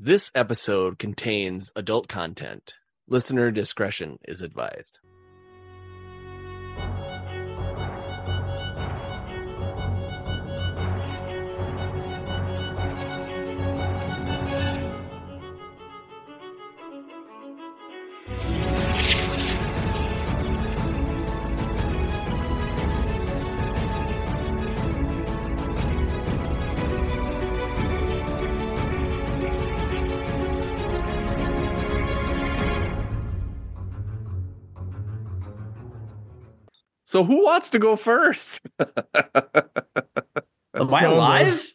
This episode contains adult content. Listener discretion is advised. So who wants to go first? Am I alive?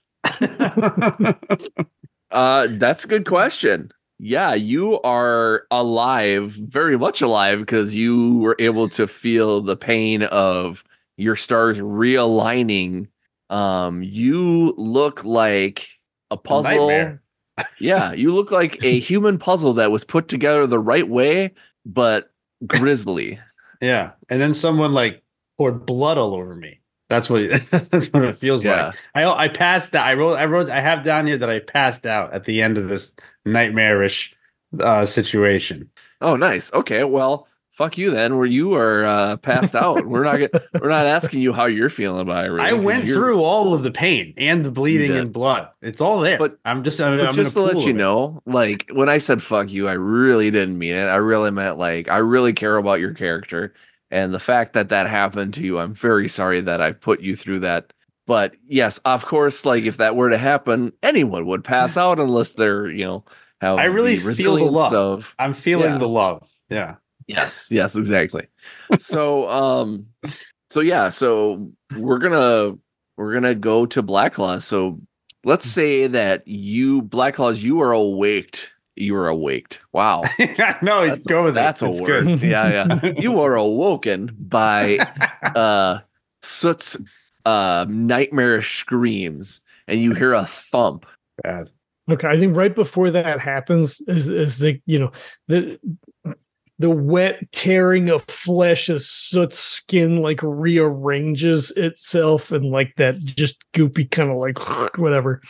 That's a good question. Yeah, you are alive, very much alive, because you were able to feel the pain of your stars realigning. You look like a puzzle. Nightmare. Yeah, you look like a human puzzle that was put together the right way, but grisly. Yeah, and then someone like poured blood all over me. That's what that's what it feels like. I passed that. I have down here that I passed out at the end of this nightmarish situation. Oh, nice. Okay, well, fuck you then. Where you are passed out. We're not asking you how you're feeling about it. Really, I went through all of the pain and the bleeding and blood. It's all there. But I'm just to let you know, like when I said fuck you, I really didn't mean it. I really meant like I really care about your character. And the fact that happened to you, I'm very sorry that I put you through that. But yes, of course, like if that were to happen, anyone would pass out unless they're, have I really feel the love. I'm feeling the love. Yeah. Yes, exactly. So, so we're gonna go to Blacklaw. So let's say that Black Claws, you are awaked. You are awaked. Wow. No, let's go with that. That's a word. Good. Yeah. You are awoken by Soot's nightmarish screams, and you hear a thump. Bad. Okay, I think right before that happens is the wet tearing of flesh as Soot's skin like rearranges itself and like that just goopy kind of like whatever.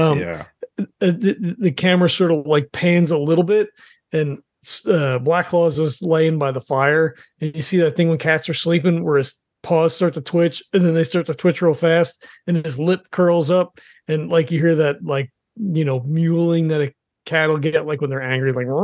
The camera sort of like pans a little bit, and Black Claws is laying by the fire, and you see that thing when cats are sleeping where his paws start to twitch, and then they start to twitch real fast, and his lip curls up, and like you hear that like mewling that a cat will get like when they're angry, like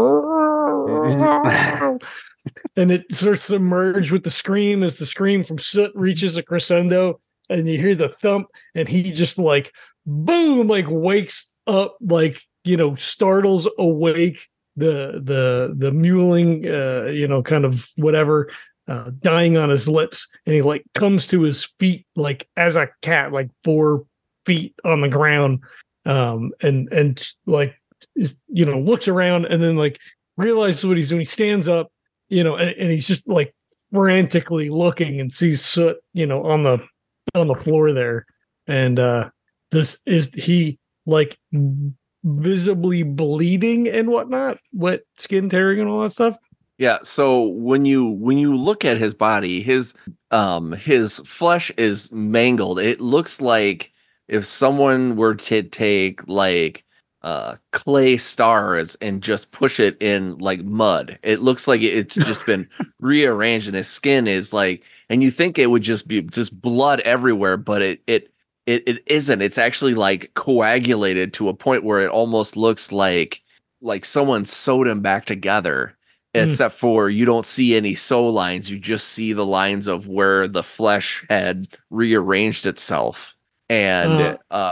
and it starts to merge with the scream as the scream from Soot reaches a crescendo, and you hear the thump, and he just like boom, like wakes up, like startles awake the mewling, kind of whatever, dying on his lips, and he like comes to his feet like as a cat, like 4 feet on the ground, and like looks around, and then like realizes what he's doing. He stands up, and he's just like frantically looking and sees Soot, on the floor there, and this is he like visibly bleeding and whatnot, wet skin tearing and all that stuff. Yeah. So when you look at his body, his flesh is mangled. It looks like if someone were to take like clay stars and just push it in like mud. It looks like it's just been rearranged, and his skin is like, and you think it would just be just blood everywhere, but it isn't. It's actually like coagulated to a point where it almost looks like someone sewed him back together, except for you don't see any sew lines. You just see the lines of where the flesh had rearranged itself. And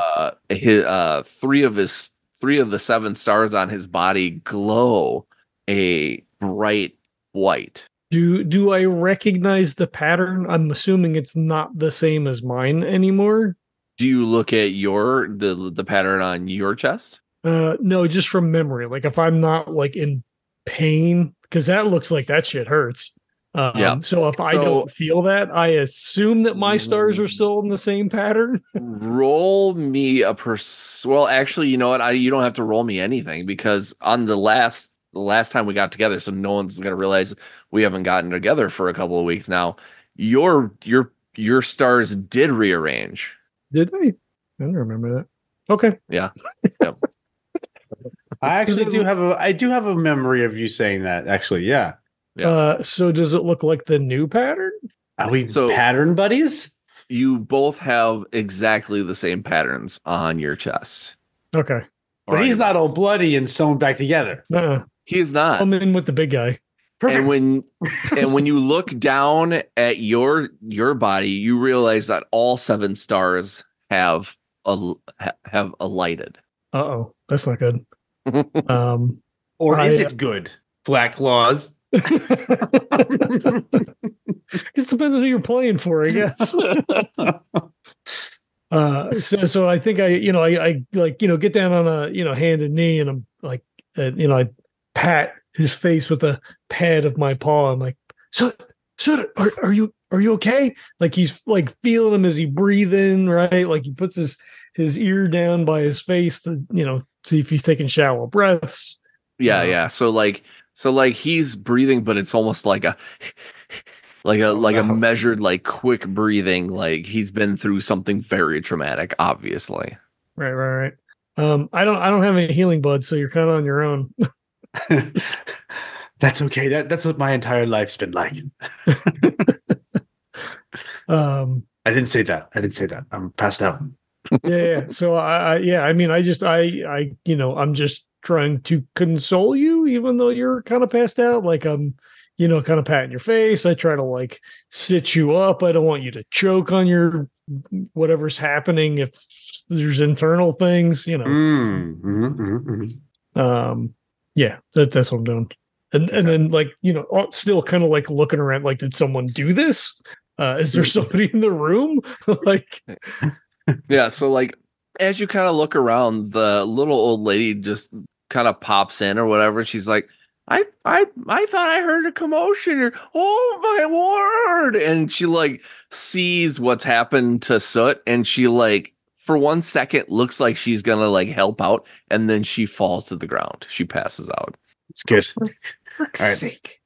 three of the 7 stars on his body glow a bright white. Do I recognize the pattern? I'm assuming it's not the same as mine anymore. Do you look at the pattern on your chest? No, just from memory. Like if I'm not like in pain, because that looks like that shit hurts. So if I don't feel that, I assume that my stars are still in the same pattern. Roll me well, actually, you know what? You don't have to roll me anything, because on the last time we got together, so no one's gonna realize we haven't gotten together for a couple of weeks now. Your stars did rearrange. Did they? I don't remember that. Okay. Yeah. I actually do have a memory of you saying that. Actually, yeah. So does it look like the new pattern? Are we pattern buddies? You both have exactly the same patterns on your chest. Okay. But he's not all bloody and sewn back together. He is not. I'm in with the big guy. Perfect. And when you look down at your body, you realize that all 7 stars have alighted. Uh-oh, that's not good. Or is it good? Black Claws. It depends on who you're playing for, I guess. So I think I like, get down on a, hand and knee, and I'm like, I pat his face with a pad of my paw. I'm like, so are you okay? Like, he's like feeling him as he breathe in, right? Like, he puts his ear down by his face to, see if he's taking shallow breaths. Yeah. So like he's breathing, but it's almost like a measured, like, quick breathing. Like, he's been through something very traumatic, obviously. Right. I don't have any healing buds, so you're kind of on your own. That's okay. That's what my entire life's been like. I didn't say that. I'm passed out. Yeah. So I'm just trying to console you, even though you're kind of passed out. Like, I'm, kind of patting your face. I try to, like, sit you up. I don't want you to choke on your whatever's happening if there's internal things, Yeah, that's what I'm doing. And then, like, still kind of like looking around, like, did someone do this? Is there somebody in the room? Like, yeah. So, like, as you kind of look around, the little old lady just kind of pops in or whatever. She's like, I thought I heard a commotion, or, oh my word. And she, like, sees what's happened to Soot, and she, like, for 1 second looks like she's gonna, like, help out, and then she falls to the ground. She passes out. It's good. For frick's sake.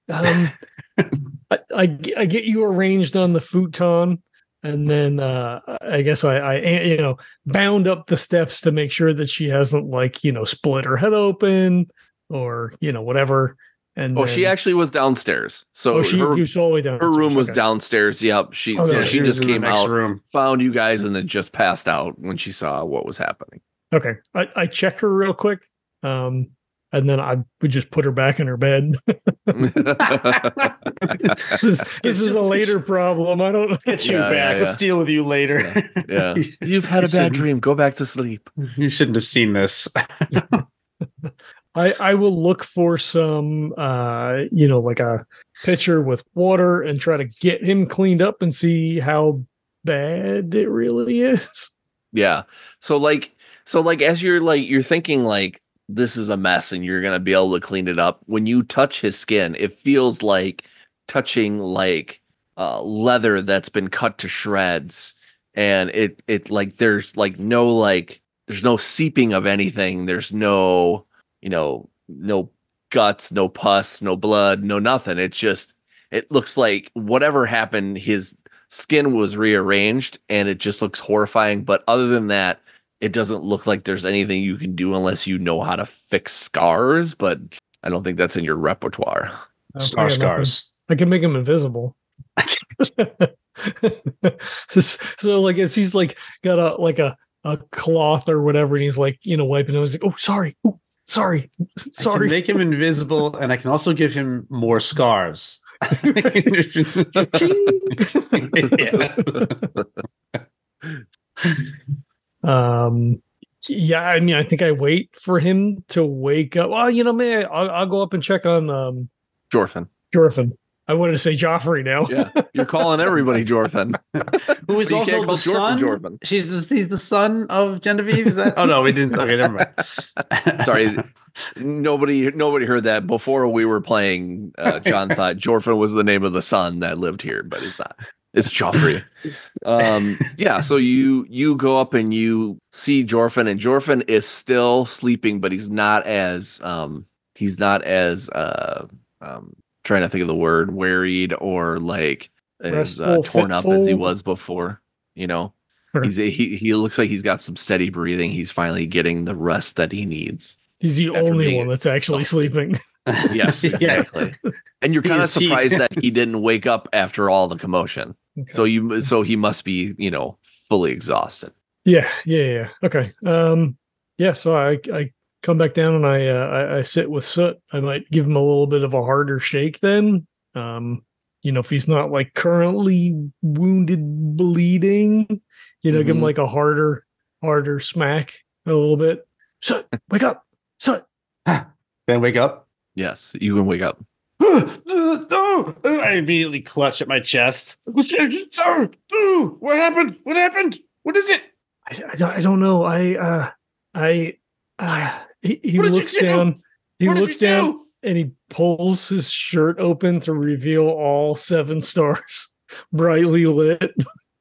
I get you arranged on the futon, and then I guess I bound up the steps to make sure that she hasn't, like, split her head open or whatever. And she actually was downstairs. So she was all the way downstairs. Her room was downstairs. Yep. She just came out, found you guys, and then just passed out when she saw what was happening. Okay. I check her real quick. And then I would just put her back in her bed. This is a later problem. I don't get you back. Let's deal with you later. Yeah. You've had a bad dream. Go back to sleep. You shouldn't have seen this. I will look for some, like a pitcher with water and try to get him cleaned up and see how bad it really is. Yeah. So like as you're thinking, like, this is a mess and you're going to be able to clean it up. When you touch his skin, it feels like touching, like, leather that's been cut to shreds. And it like, there's like there's no seeping of anything. There's no, no guts, no pus, no blood, no nothing. It looks like whatever happened, his skin was rearranged, and it just looks horrifying. But other than that, it doesn't look like there's anything you can do unless you know how to fix scars, but I don't think that's in your repertoire. Scars. I can make him invisible. So, like, as he's, like, got a cloth or whatever, and he's, like, wiping it, I was like, oh, sorry. Oh, sorry. I can make him invisible, and I can also give him more scars. Yeah, I mean, I think I wait for him to wake up. Well, I'll go up and check on Jorfin. I wanted to say Joffrey now. Yeah, you're calling everybody Jorfin. Who is also the son? Jorfin. He's the son of Genevieve. Is that? Oh no, we didn't. Okay, never mind. Sorry, nobody heard that before we were playing. John thought Jorfin was the name of the son that lived here, but it's not. It's Joffrey. Yeah, so you go up and you see Jorfin, and Jorfin is still sleeping, but he's not as trying to think of the word, worried or like as torn up as he was before. Sure. He looks like he's got some steady breathing. He's finally getting the rest that he needs. He's the After only being one that's actually exhausted. sleeping. Yes, exactly. And you're kind of surprised that he didn't wake up after all the commotion. Okay. So he must be, fully exhausted. Yeah. Okay. Yeah. So I come back down and I sit with Soot. I might give him a little bit of a harder shake then. If he's not like currently wounded, bleeding, give him like a harder smack a little bit. Soot, wake up, Soot. Then wake up. Yes, you can wake up. No! I immediately clutch at my chest. What happened? What happened? What is it? I don't know. He looks down. He looks down and he pulls his shirt open to reveal all 7 stars, brightly lit.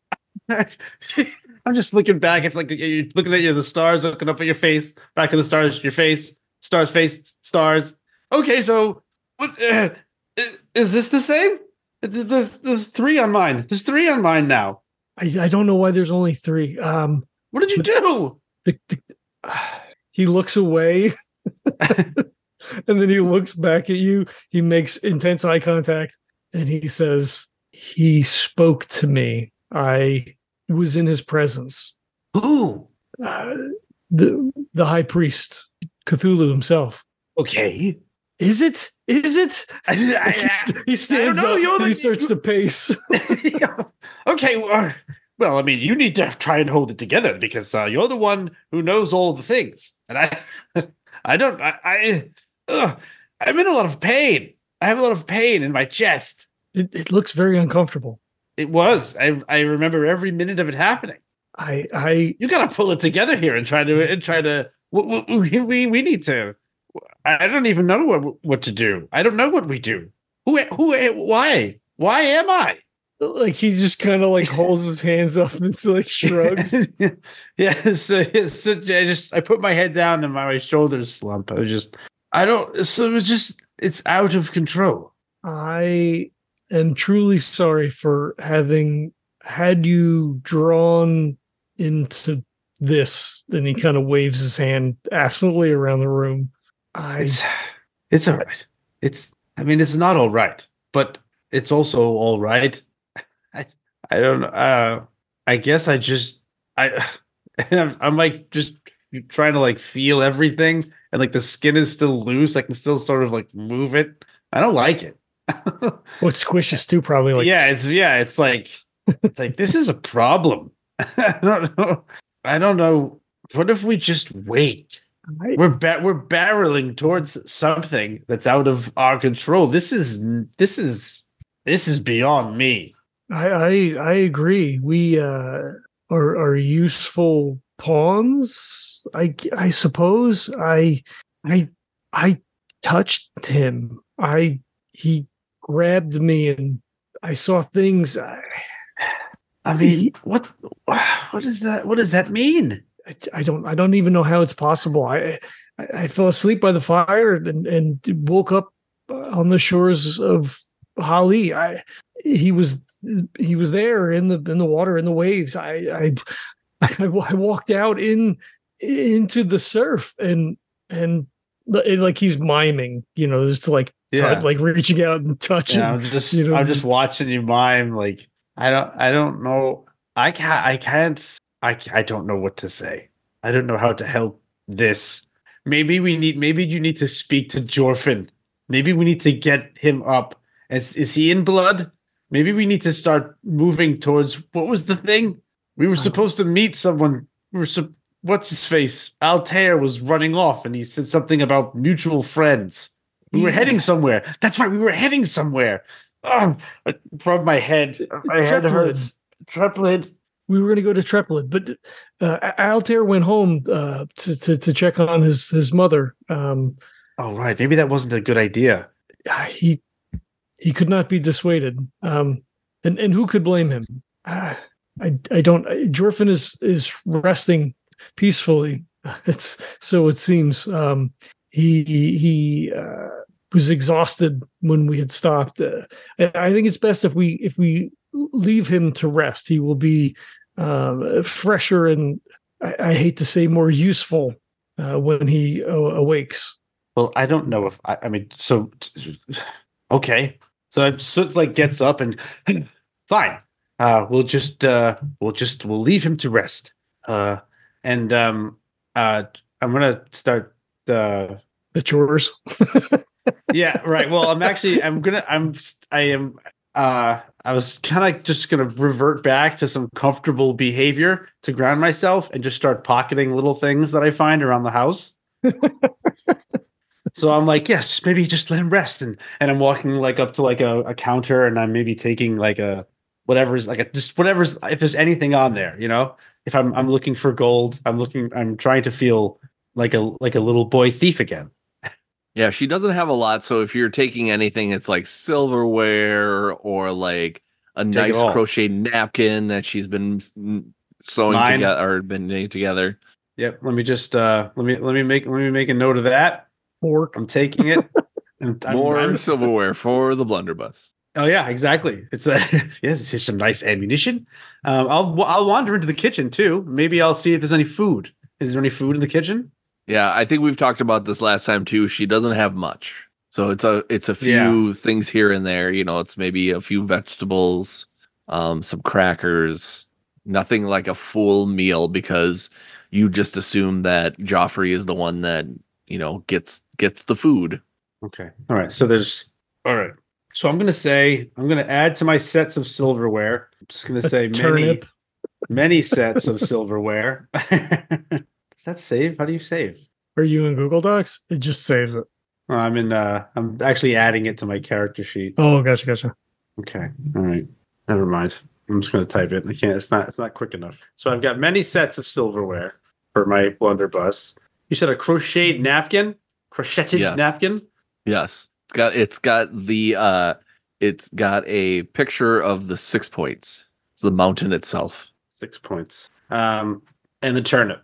I'm just looking back. It's like you're looking at the stars, looking up at your face, back at the stars, your face, stars, face, stars. Okay, so what is this the same? There's 3 on mine. There's 3 on mine now. I don't know why there's only 3. What did you do? He looks away and then he looks back at you. He makes intense eye contact and he says, "He spoke to me. I was in his presence." Who? The high priest, Cthulhu himself. Okay. Is it? He stands up and he starts to pace. Okay. Well, I mean, you need to try and hold it together because you're the one who knows all the things, and I'm in a lot of pain. I have a lot of pain in my chest. It looks very uncomfortable. It was. I remember every minute of it happening. You gotta pull it together here and try to. We need to. I don't even know what to do. I don't know what we do. Why am I? Like he just kind of like holds his hands up and like shrugs. I put my head down and my shoulders slump. It's out of control. I am truly sorry for having had you drawn into this. Then he kind of waves his hand absently around the room. It's all right. It's not all right, but it's also all right. I don't know. I guess I'm like just trying to like feel everything, and like the skin is still loose. I can still sort of like move it. I don't like it. Well, it's squishes too, probably. Like it's like this is a problem. I don't know. What if we just wait? We're barreling towards something that's out of our control. This is beyond me. I agree. We are useful pawns. I suppose. I touched him. He grabbed me and I saw things. I mean, what is that? What does that mean? I don't even know how it's possible. I fell asleep by the fire and woke up on the shores of Hali. He was there in the water, in the waves. I walked out into the surf and like he's miming, just like like reaching out and touching. Yeah, I'm just watching you mime. Like I don't know. I don't know what to say. I don't know how to help this. Maybe you need to speak to Jorfin. Maybe we need to get him up. Is he in blood? Maybe we need to start moving towards what was the thing? We were supposed to meet someone. What's his face? Altair was running off and he said something about mutual friends. We were heading somewhere. That's right, we were heading somewhere. From my head. My head hurts. Treplid. We were going to go to Treplid, but Altair went home to check on his mother. Oh, right. Maybe that wasn't a good idea. He could not be dissuaded. And who could blame him? I don't. Jorfin is resting peacefully. So it seems. He was exhausted when we had stopped. I think it's best if we leave him to rest. He will be fresher and I hate to say more useful when he awakes. Well, I don't know if I mean, so okay. So Soot like gets up and fine. We'll leave him to rest. And I'm gonna start the chores. Yeah, right. Well, I was kind of just gonna revert back to some comfortable behavior to ground myself and just start pocketing little things that I find around the house. So I'm like, yes, maybe just let him rest, and I'm walking like up to like a counter, and I'm maybe taking like whatever's if there's anything on there, if I'm looking for gold, I'm trying to feel like a little boy thief again. Yeah, she doesn't have a lot, so if you're taking anything, it's like silverware or like a nice crocheted napkin that she's been sewing together or been knitting together. Yep. Let me just let me make a note of that. Fork. I'm taking it. More silverware for the blunderbuss. Oh yeah, exactly. It's yes, here's some nice ammunition. I'll wander into the kitchen too. Maybe I'll see if there's any food. Is there any food in the kitchen? Yeah, I think we've talked about this last time too. She doesn't have much. So it's a few things here and there. It's maybe a few vegetables, some crackers, nothing like a full meal because you just assume that Joffrey is the one that, gets the food. Okay. All right. So So I'm going to add to my sets of silverware. I'm just going to say many sets of silverware. Does that save? How do you save? Are you in Google Docs? It just saves it. I'm actually adding it to my character sheet. Oh, gotcha. Okay. All right. Never mind. I'm just going to type it. I can't. It's not quick enough. So I've got many sets of silverware for my blunderbuss. You said a crocheted napkin? Napkin? Yes. It's got a picture of the 6 points. It's the mountain itself. 6 points. And a turnip.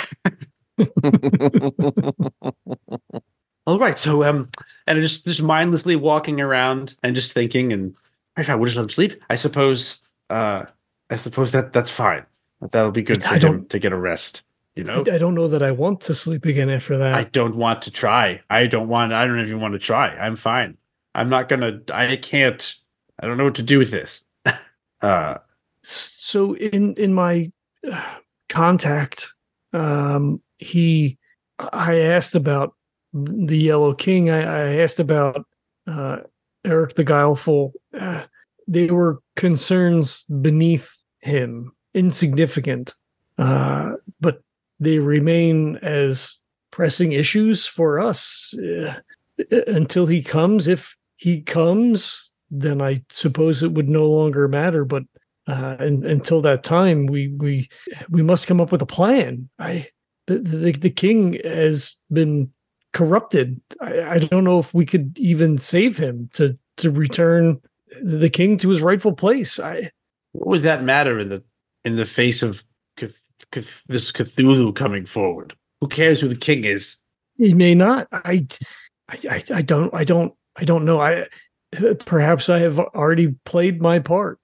All right. So and I just mindlessly walking around and just thinking, and if I would just let him sleep, I suppose that's fine. That'll be good for him to get a rest. I don't know that I want to sleep again after that. I don't want to try. I don't even want to try. I'm fine. I can't. I don't know what to do with this. So in my contact, I asked about the Yellow King. I asked about Eric the Guileful. They were concerns beneath him, insignificant, but they remain as pressing issues for us until he comes. If he comes, then I suppose it would no longer matter. But until that time, we must come up with a plan. The king has been corrupted. I don't know if we could even save him to return the king to his rightful place. What would that matter in the face of this Cthulhu coming forward? Who cares who the king is? He may not. I don't know. Perhaps I have already played my part.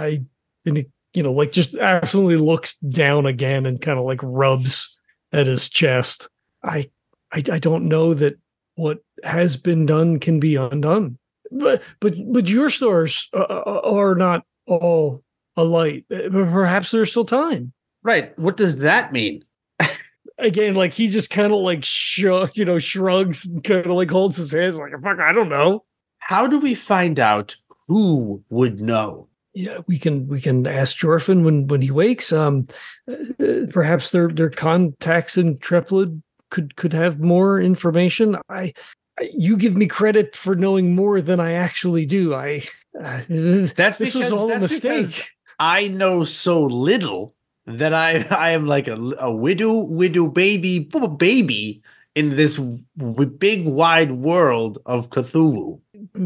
Just absolutely looks down again and kind of like rubs at his chest. I don't know that what has been done can be undone. But your stars are not all alight. Perhaps there's still time. Right. What does that mean? Again, like he just kind of like shrugs and kind of like holds his hands like, fuck, I don't know. How do we find out who would know? Yeah, we can ask Jorfin when he wakes. Perhaps their contacts in Treplid could have more information. You give me credit for knowing more than I actually do. This was all a mistake. I know so little that I am like a widow baby in this big wide world of Cthulhu.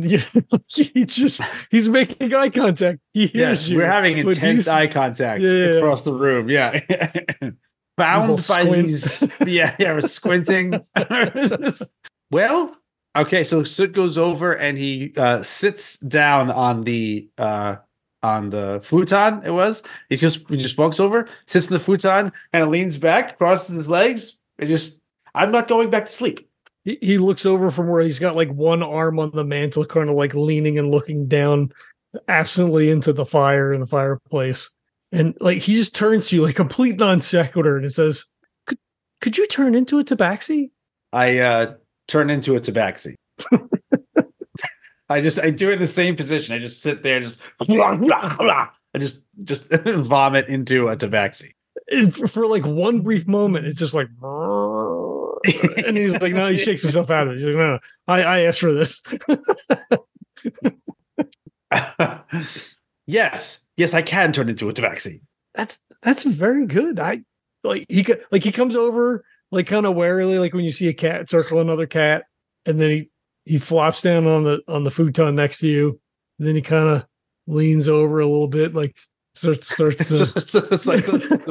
He's making eye contact. He hears you. We're having intense eye contact across the room. Yeah. Bound by these. Yeah, we're squinting. Well, okay, so Soot goes over and he sits down on the futon. He just walks over, sits in the futon, kind of leans back, crosses his legs, and just I'm not going back to sleep. He looks over from where he's got like one arm on the mantle, kind of like leaning and looking down absently into the fire in the fireplace. And like he just turns to you like complete non sequitur and it says, could you turn into a tabaxi? I turn into a tabaxi. I do it in the same position. I just sit there, just I just vomit into a tabaxi. For like one brief moment, it's just like, and he's like, no, he shakes himself out of it. He's like, no, I asked for this. Yes, I can turn into a tabaxi. That's very good. He comes over like kind of warily, like when you see a cat circle another cat, and then he flops down on the futon next to you, and then he kind of leans over a little bit, like starts to... It's like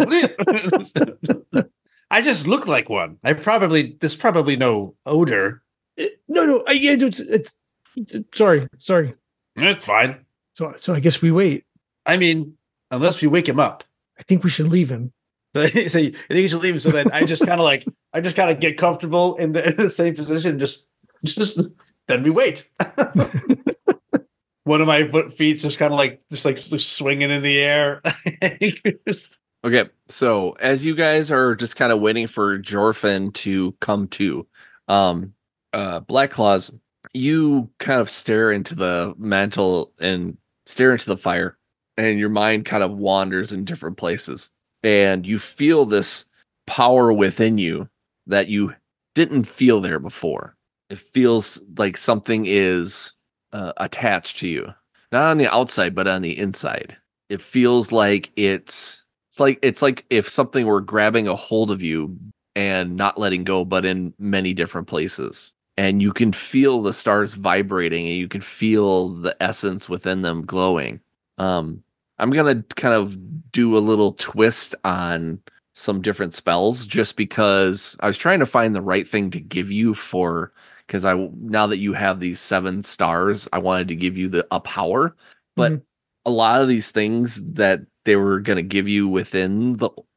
I just look like one. There's probably no odor. It's sorry. It's fine. So I guess we wait. I mean, unless we wake him up. I think we should leave him. So you think you should leave him. So then I just kind of get comfortable in the same position. Just then we wait. One of my feet's just kind of like swinging in the air. Okay, so as you guys are just kind of waiting for Jorfin to come to, Black Claws, you kind of stare into the mantle and stare into the fire, and your mind kind of wanders in different places, and you feel this power within you that you didn't feel there before. It feels like something is attached to you, not on the outside, but on the inside. It feels like it's like if something were grabbing a hold of you and not letting go, but in many different places. And you can feel the stars vibrating, and you can feel the essence within them glowing. I'm gonna kind of do a little twist on some different spells, just because I was trying to find the right thing to give you because now that you have these 7 stars, I wanted to give you a power, but a lot of these things that they were going to give you within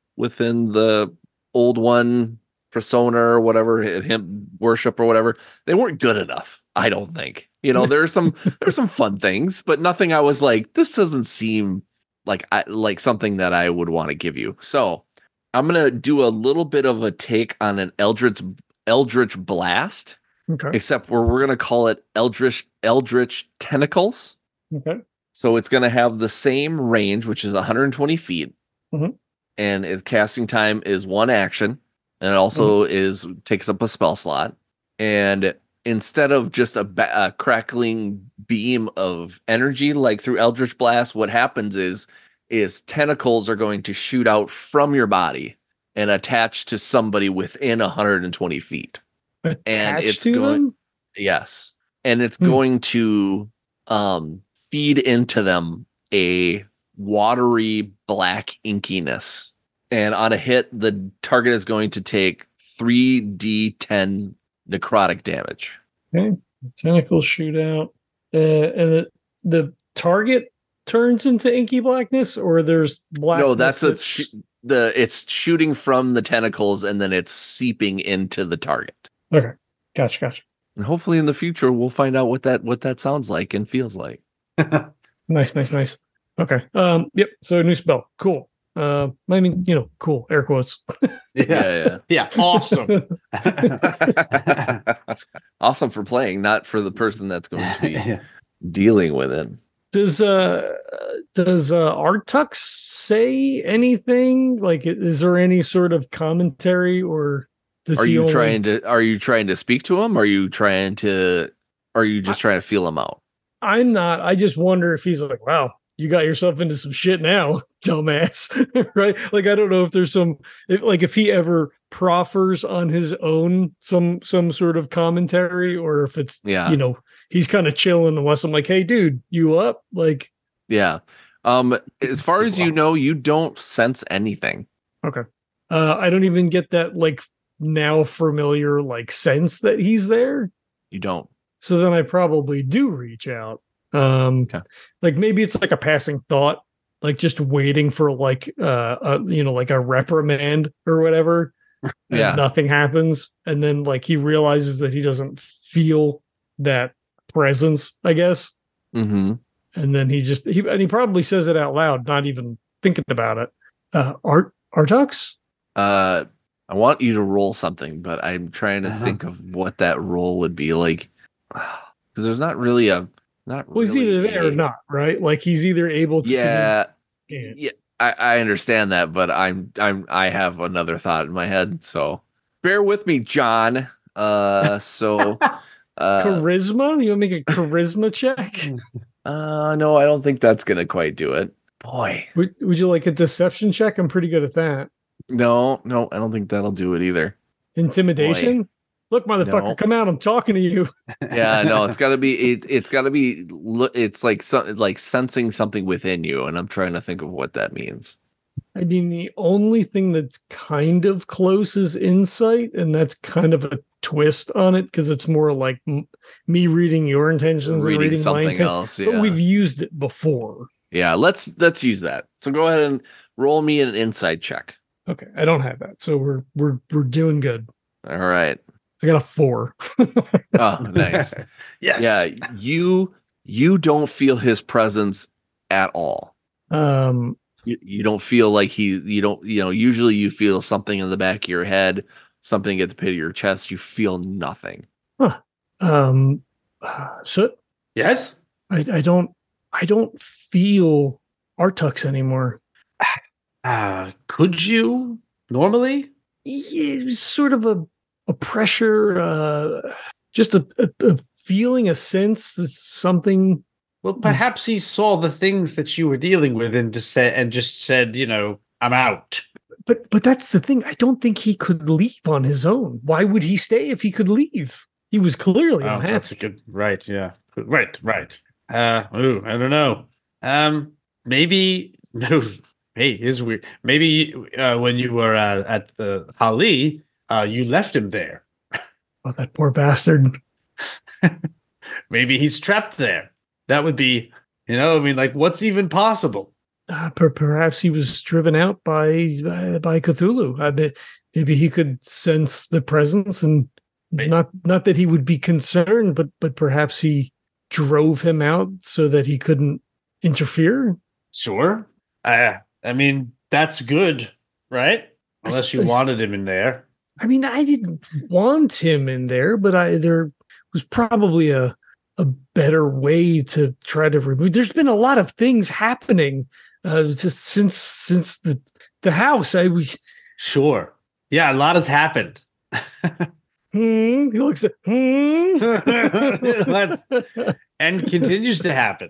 the old one persona or whatever, him worship or whatever, they weren't good enough. I don't think, there's some fun things, but nothing I was like, this doesn't seem like something that I would want to give you. So I'm going to do a little bit of a take on an Eldritch Blast. Okay. Except we're going to call it Eldritch Tentacles. Okay. So it's going to have the same range, which is 120 feet. Mm-hmm. And its casting time is 1 action. And it also takes up a spell slot. And instead of just a crackling beam of energy like through Eldritch Blast, what happens is tentacles are going to shoot out from your body and attach to somebody within 120 feet. And it's going, yes, and it's going to feed into them a watery black inkiness, and on a hit, the target is going to take 3d10 necrotic damage. Okay, tentacles shoot out, and the target turns into inky blackness, or there's blackness. No, that's it's shooting from the tentacles, and then it's seeping into the target. Okay, gotcha. And hopefully in the future we'll find out what that sounds like and feels like. Nice. Okay. Yep. So a new spell. Cool. I mean, cool. Air quotes. Yeah. Awesome. Awesome for playing, not for the person that's going to be dealing with it. Does Artux say anything? Like, is there any sort of commentary, or are you trying to speak to him? Are you just trying to feel him out? I'm not. I just wonder if he's like, wow, you got yourself into some shit now, dumbass. Right? Like, I don't know if there's if he ever proffers on his own some sort of commentary, or if it's, he's kind of chilling unless I'm like, hey, dude, you up? Like, yeah. As far as you don't sense anything. Okay. I don't even get that now familiar sense that he's there. You don't. So then I probably do reach out. Okay. Maybe it's a passing thought, just waiting for a reprimand or whatever. and nothing happens. And then like he realizes that he doesn't feel that presence, I guess. Mm-hmm. And then he probably says it out loud, not even thinking about it. Artux? I want you to roll something, but I'm trying to think of what that roll would be like. Because there's not really he's either there or not, right? Like he's either able to. Yeah. I understand that, but I have another thought in my head, so bear with me, John. Charisma? You want to make a charisma check? No, I don't think that's gonna quite do it. Boy, would you like a deception check? I'm pretty good at that. No, I don't think that'll do it either. Intimidation? Boy. Look, motherfucker, come out! I'm talking to you. Yeah, no, it's got to be. It's got to be. It's like sensing something within you, and I'm trying to think of what that means. I mean, the only thing that's kind of close is insight, and that's kind of a twist on it because it's more like me reading your intentions and reading something else. Yeah. But we've used it before. Yeah, let's use that. So go ahead and roll me an insight check. Okay, I don't have that, so we're doing good. All right. I got a 4. Oh, nice. Yes. Yeah, you don't feel his presence at all. You don't feel like usually you feel something in the back of your head, something at the pit of your chest. You feel nothing. Huh. So yes, I don't feel Artux anymore. Could you normally? Yeah, it was sort of a pressure, just a feeling, a sense that something. Well, perhaps he saw the things that you were dealing with and just said, I'm out. But that's the thing. I don't think he could leave on his own. Why would he stay if he could leave? He was clearly unhappy. That's good. Right. Yeah. Right. I don't know. Maybe no. Hey, it's weird. Maybe when you were at the Hali, you left him there. Oh, that poor bastard. Maybe he's trapped there. That would be, what's even possible? Perhaps he was driven out by Cthulhu. Maybe he could sense the presence, and not that he would be concerned, but perhaps he drove him out so that he couldn't interfere. Sure. I mean, that's good, right? Unless you wanted him in there. I mean, I didn't want him in there, but there was probably a better way to try to remove. There's been a lot of things happening since the house. Sure. Yeah, a lot has happened. He looks at and continues to happen,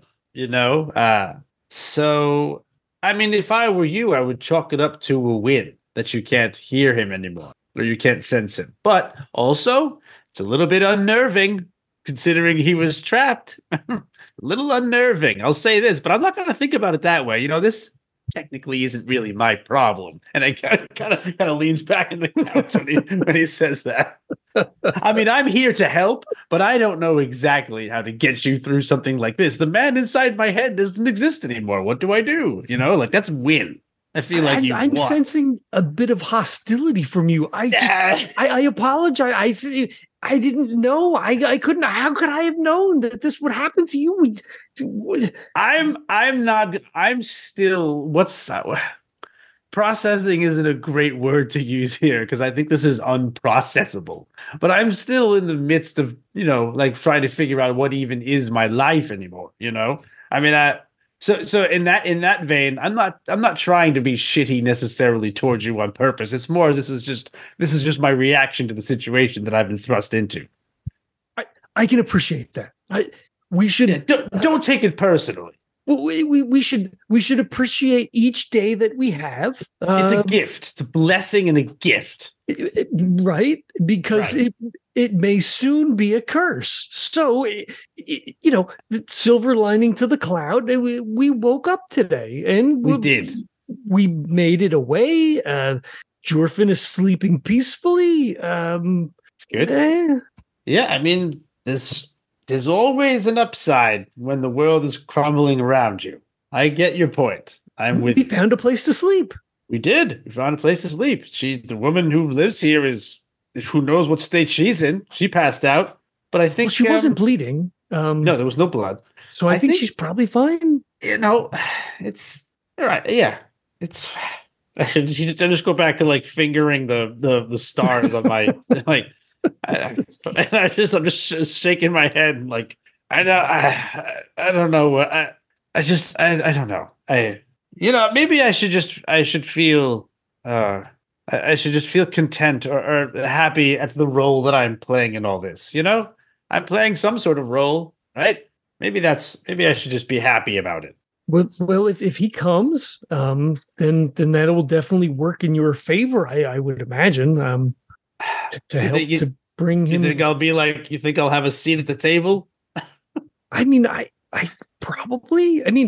So, I mean, if I were you, I would chalk it up to a win that you can't hear him anymore or you can't sense him. But also, it's a little bit unnerving considering he was trapped. A little unnerving. I'll say this, but I'm not going to think about it that way. This technically isn't really my problem. And I kind of leans back in the couch when he says that. I mean, I'm here to help, but I don't know exactly how to get you through something like this. The man inside my head doesn't exist anymore. What do I do? That's win. I feel like I'm sensing a bit of hostility from you. I apologize. I didn't know. I couldn't. How could I have known that this would happen to you? I'm still. What's that? Processing isn't a great word to use here because I think this is unprocessable. But I'm still in the midst of trying to figure out what even is my life anymore. I mean, So in that vein, I'm not trying to be shitty necessarily towards you on purpose. It's more this is just my reaction to the situation that I've been thrust into. I can appreciate that. We should don't take it personally. We should appreciate each day that we have. It's a gift. It's a blessing and a gift. Right? Because it may soon be a curse. So, the silver lining to the cloud. We woke up today and we did. We made it away. Jorfin is sleeping peacefully. It's good. Yeah, I mean, there's always an upside when the world is crumbling around you. I get your point. I'm with you. We found a place to sleep. We did. We found a place to sleep. The woman who lives here who knows what state she's in. She passed out, but I think she wasn't bleeding. No, there was no blood. So I think she's probably fine. It's all right. Yeah, I should just go back to like fingering the stars on my like. I'm just shaking my head like I don't know. I don't know. Maybe I should feel I should just feel content or happy at the role that I'm playing in all this. I'm playing some sort of role, right? Maybe I should just be happy about it. Well, if he comes, then that will definitely work in your favor. I would imagine. To help to bring him. You think I'll be like? You think I'll have a seat at the table? I mean, I probably. I mean,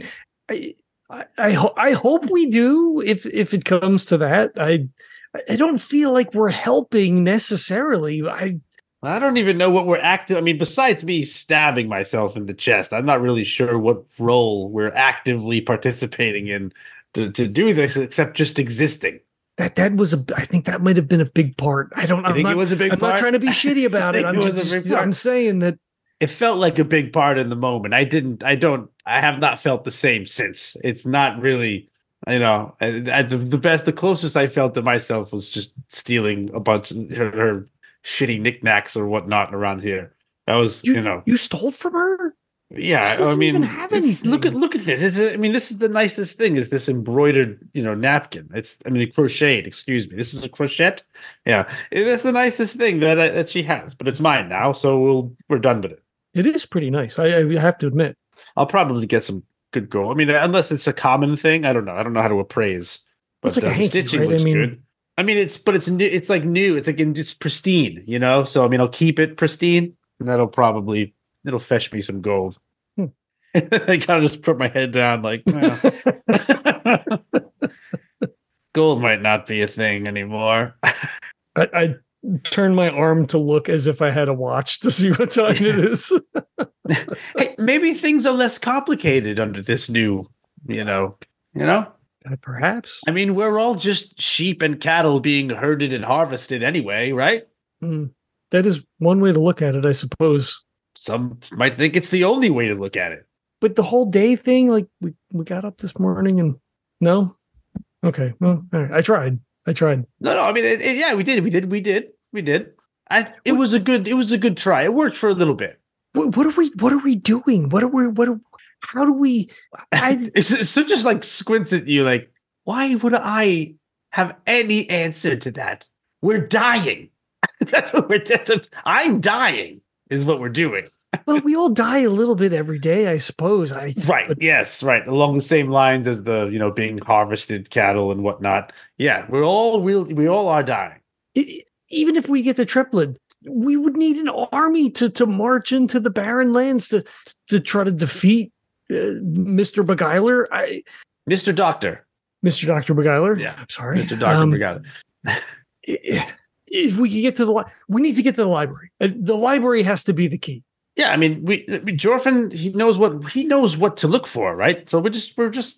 I hope we do. If it comes to that, I don't feel like we're helping necessarily. I don't even know what we're active. I mean, besides me stabbing myself in the chest, I'm not really sure what role we're actively participating in to do this, except just existing. That was I think that might have been a big part. I don't know. It was a big part? I'm not trying to be shitty about it. I'm saying that it felt like a big part in the moment. I have not felt the same since. It's not really, the closest I felt to myself was just stealing a bunch of her shitty knickknacks or whatnot around here. That was, you stole from her. Yeah, I mean, look at this. This is the nicest thing. Is this embroidered, napkin? Crocheted. Excuse me. This is a crochet. Yeah, it's the nicest thing that she has, but it's mine now, so we're done with it. It is pretty nice. I have to admit. I'll probably get some good gold. I mean, unless it's a common thing, I don't know. I don't know how to appraise. But it's like a hanky, stitching right? looks good. I mean, it's new. It's like new. It's pristine. So I'll keep it pristine, and it'll fetch me some gold. I gotta just put my head down, like gold might not be a thing anymore. I turn my arm to look as if I had a watch to see what time it is. Hey, maybe things are less complicated under this new, Perhaps. I mean, we're all just sheep and cattle being herded and harvested anyway, right? That is one way to look at it, I suppose. Some might think it's the only way to look at it. But the whole day thing, like we got up this morning and no? Okay. Well, all right. I tried. No. I mean, we did. It was a good try. It worked for a little bit. What are we doing? How do we? So just like squints at you, like, why would I have any answer to that? We're dying. I'm dying is what we're doing. Well, we all die a little bit every day, I suppose. Right. Yes. Right. Along the same lines as the, being harvested cattle and whatnot. Yeah. We all are dying. Even if we get the triplet, we would need an army to march into the barren lands to try to defeat Mr. Beguiler. Mr. Doctor Beguiler. Yeah. I'm sorry. Mr. Dr. Beguiler. If we can get to we need to get to the library. The library has to be the key. Yeah, I mean, Jorfin, he knows what to look for, right? So we're just,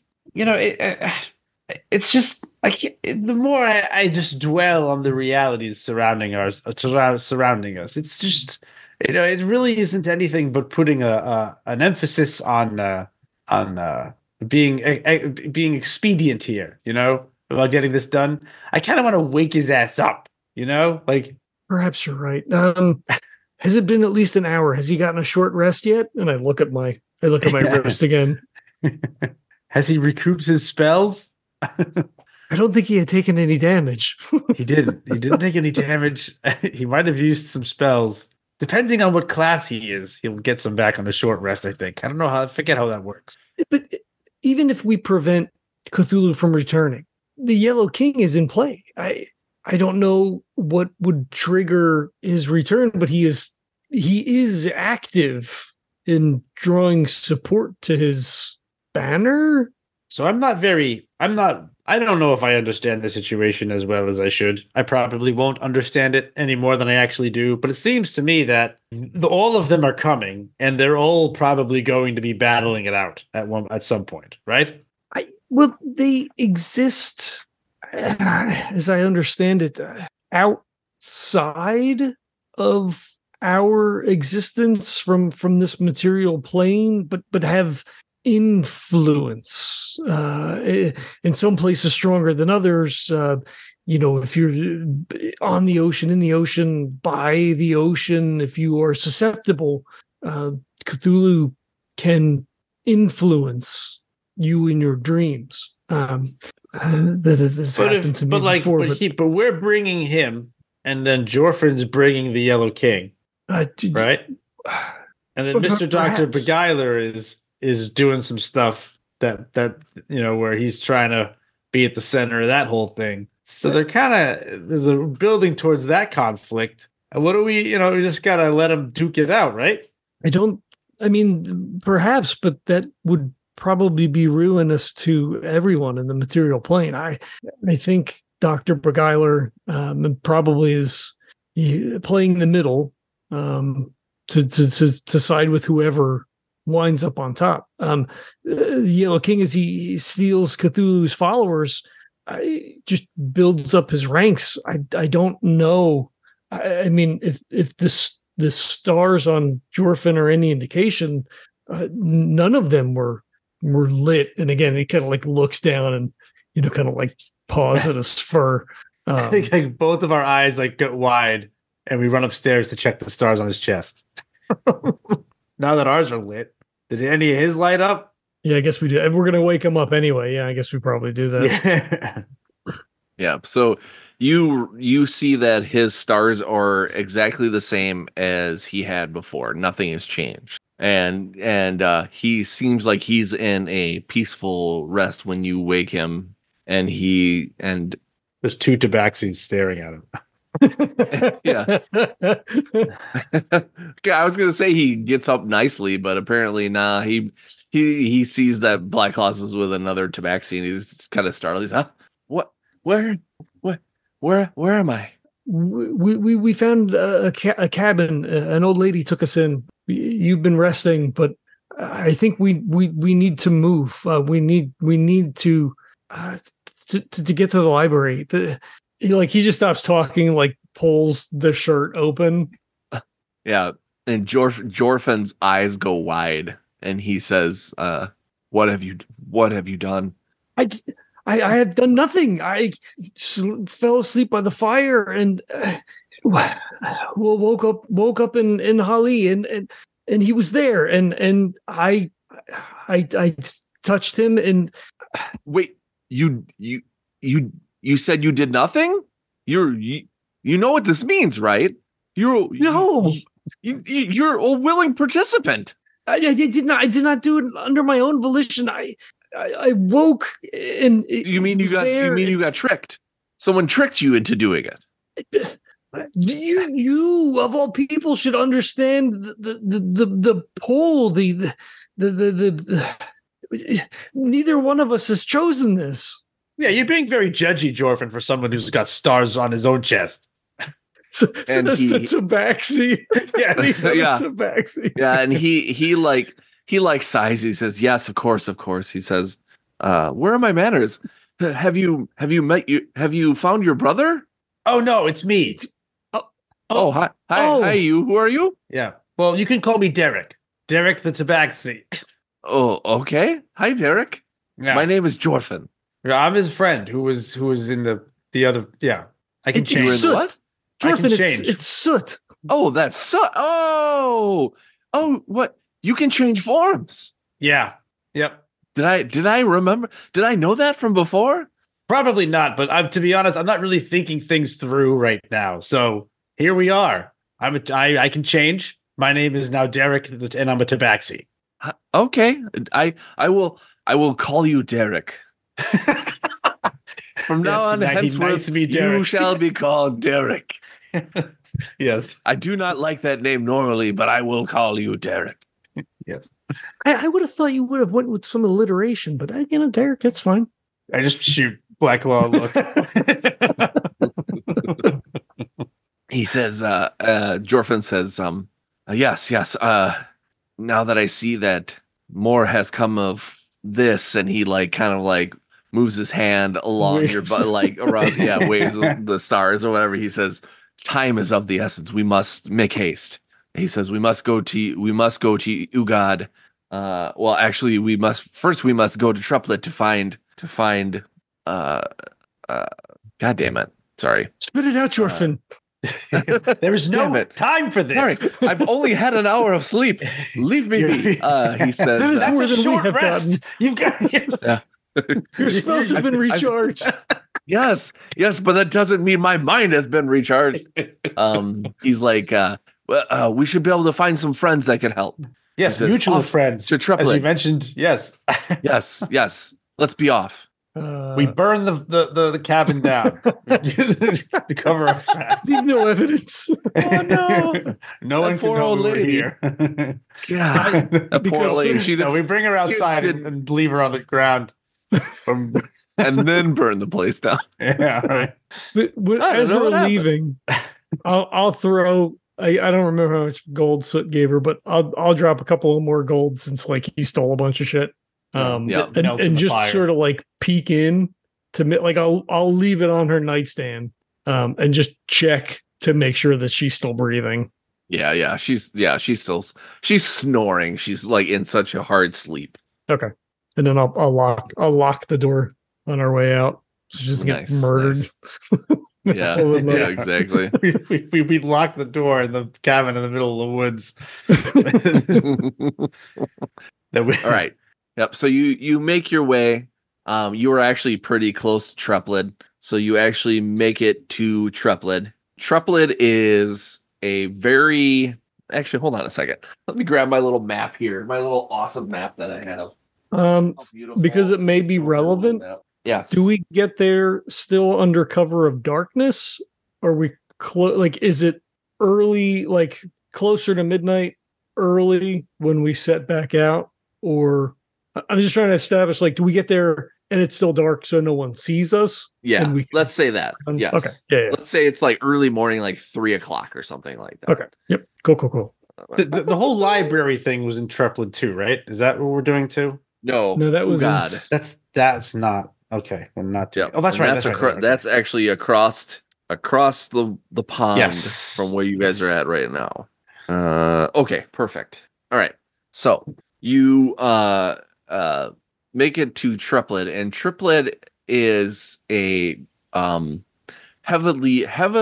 it's just like the more I just dwell on the realities surrounding us, it's just, it really isn't anything but putting an emphasis on being expedient here, about getting this done. I kind of want to wake his ass up, like. Perhaps you're right. Has it been at least an hour? Has he gotten a short rest yet? And I look at my wrist again. Has he recouped his spells? I don't think he had taken any damage. He didn't. He didn't take any damage. He might have used some spells. Depending on what class he is, he'll get some back on a short rest, I think. I don't know I forget how that works. But even if we prevent Cthulhu from returning, the Yellow King is in play. I don't know what would trigger his return, but he is active in drawing support to his banner. So I don't know if I understand the situation as well as I should. I probably won't understand it any more than I actually do, but it seems to me that all of them are coming and they're all probably going to be battling it out at some point, right? Well, they exist. as I understand it, outside of our existence from this material plane, but have influence in some places stronger than others. If you're on the ocean, in the ocean, by the ocean, if you are susceptible, Cthulhu can influence you in your dreams. That has happened to me before. But we're bringing him, and then Jorfin's bringing the Yellow King, right? And then Mr. Dr. Beguiler is doing some stuff that where he's trying to be at the center of that whole thing. So they're there's a building towards that conflict. And what do we just gotta let them duke it out, right? Perhaps, but that would probably be ruinous to everyone in the material plane. I think Dr. Beguiler probably is playing the middle to side with whoever winds up on top. The Yellow King, as he steals Cthulhu's followers, just builds up his ranks. I don't know. If the stars on Jorfin are any indication, none of them were lit. And again, he kind of like looks down and kind of like paws at his fur. I think like both of our eyes like get wide, and we run upstairs to check the stars on his chest. Now that ours are lit, did any of his light up? Yeah, I guess we do. We're gonna wake him up anyway. Yeah, I guess we probably do that. Yeah. Yeah. So you see that his stars are exactly the same as he had before. Nothing has changed. And he seems like he's in a peaceful rest when you wake him, and there's two tabaxis staring at him. Yeah. Okay, I was gonna say he gets up nicely, but apparently nah. He sees that Black Claws is with another tabaxi, and he's kind of startled. He's what? Where am I? We found a cabin. An old lady took us in. You've been resting, but I think we need to move. We need to get to the library. He just stops talking, like pulls the shirt open. Yeah, and Jorfin's eyes go wide, and he says, "What have you done?" I have done nothing. I fell asleep by the fire and woke up in Hali, and he was there, and I touched him. And wait, you said you did nothing? You know what this means, right? You're a willing participant. I did not do it under my own volition. I woke, and you mean you got tricked? Someone tricked you into doing it. You of all people should understand the pull. The neither one of us has chosen this. Yeah, you're being very judgy, Jorfin, for someone who's got stars on his own chest. So that's the tabaxi. Yeah, tabaxi. Yeah, and he sighs. He says, "Yes, of course." He says, "Where are my manners? Have you found your brother?" Oh no, it's me. Hi. Hi, you. Who are you? Yeah. Well, you can call me Derek. Derek the Tabaxi. Oh, okay. Hi, Derek. Yeah. My name is Jorfin. Yeah, I'm his friend who was in the other. Yeah, I can change. It's what? Jorfin, it's soot. Oh, that's soot. Oh, what? You can change forms. Yeah. Yep. Did I remember? Did I know that from before? Probably not, but to be honest, I'm not really thinking things through right now. So here we are. I can change. My name is now Derek, and I'm a Tabaxi. Okay, I will call you Derek. From now on, henceforth, you shall be called Derek. Yes. I do not like that name normally, but I will call you Derek. Yes. I would have thought you would have went with some alliteration, but Derek, that's fine. I just shoot Black Law look. He says, Jorfin says, yes. Now that I see that more has come of this, and he kind of moves his hand along your butt, like around, waves the stars or whatever. He says, "Time is of the essence. We must make haste." He says, "We must go to Ugad. Well, actually, we must go to Triplet to find God damn it. Sorry. Spit it out, Jorfin. There is no time for this. Sorry, I've only had an hour of sleep. Leave me be." He says, That is That's more a than we short have rest. You've got Your spells have been recharged. yes, but that doesn't mean my mind has been recharged. He's like, we should be able to find some friends that can help. Yes, says, mutual "Off friends. to Triplet." As you mentioned, yes. Yes. Let's be off. We burn the cabin down to cover our tracks. Leave no evidence. Oh no! No one can poor know old we were lady. here. God, that poor Because- lady. No, we bring her outside did- and leave her on the ground. And then burn the place down. Yeah, right. But I don't as know we're what happened. leaving, I'll throw. I don't remember how much gold Soot gave her, but I'll drop a couple of more gold since like he stole a bunch of shit. Yeah. Melts in And the just fire. sort of like peek in to like I'll leave it on her nightstand, and just check to make sure that she's still breathing. She's snoring. She's like in such a hard sleep. Okay, and then I'll lock the door on our way out. So she's get Nice, murdered. nice. Yeah, Oh, no. yeah, exactly. we lock the door in the cabin in the middle of the woods. All right. Yep. So you make your way. You are actually pretty close to Treplid. So you actually make it to Treplid. Treplid is a very actually, hold on a second. Let me grab my little map here. My little awesome map that I have. How beautiful. Because it may be relevant. Yes. Do we get there still under cover of darkness? Or we like is it early, like closer to midnight, early when we set back out? Or I'm just trying to establish, like, do we get there and it's still dark so no one sees us? Yeah. And we Let's say that. Yes. Okay. Yeah. Let's say it's like early morning, like 3:00 or something like that. Okay. Yep. Cool. The whole library thing was in Treplid too, right? Is that what we're doing too? No, No, that was in God. That's not okay. We're not doing. Yep. Oh, that's And right. That's right. That's actually across the pond Yes. from where you guys are at right now. Okay, perfect. All right. So you make it to Treplid, and Treplid is a heavily.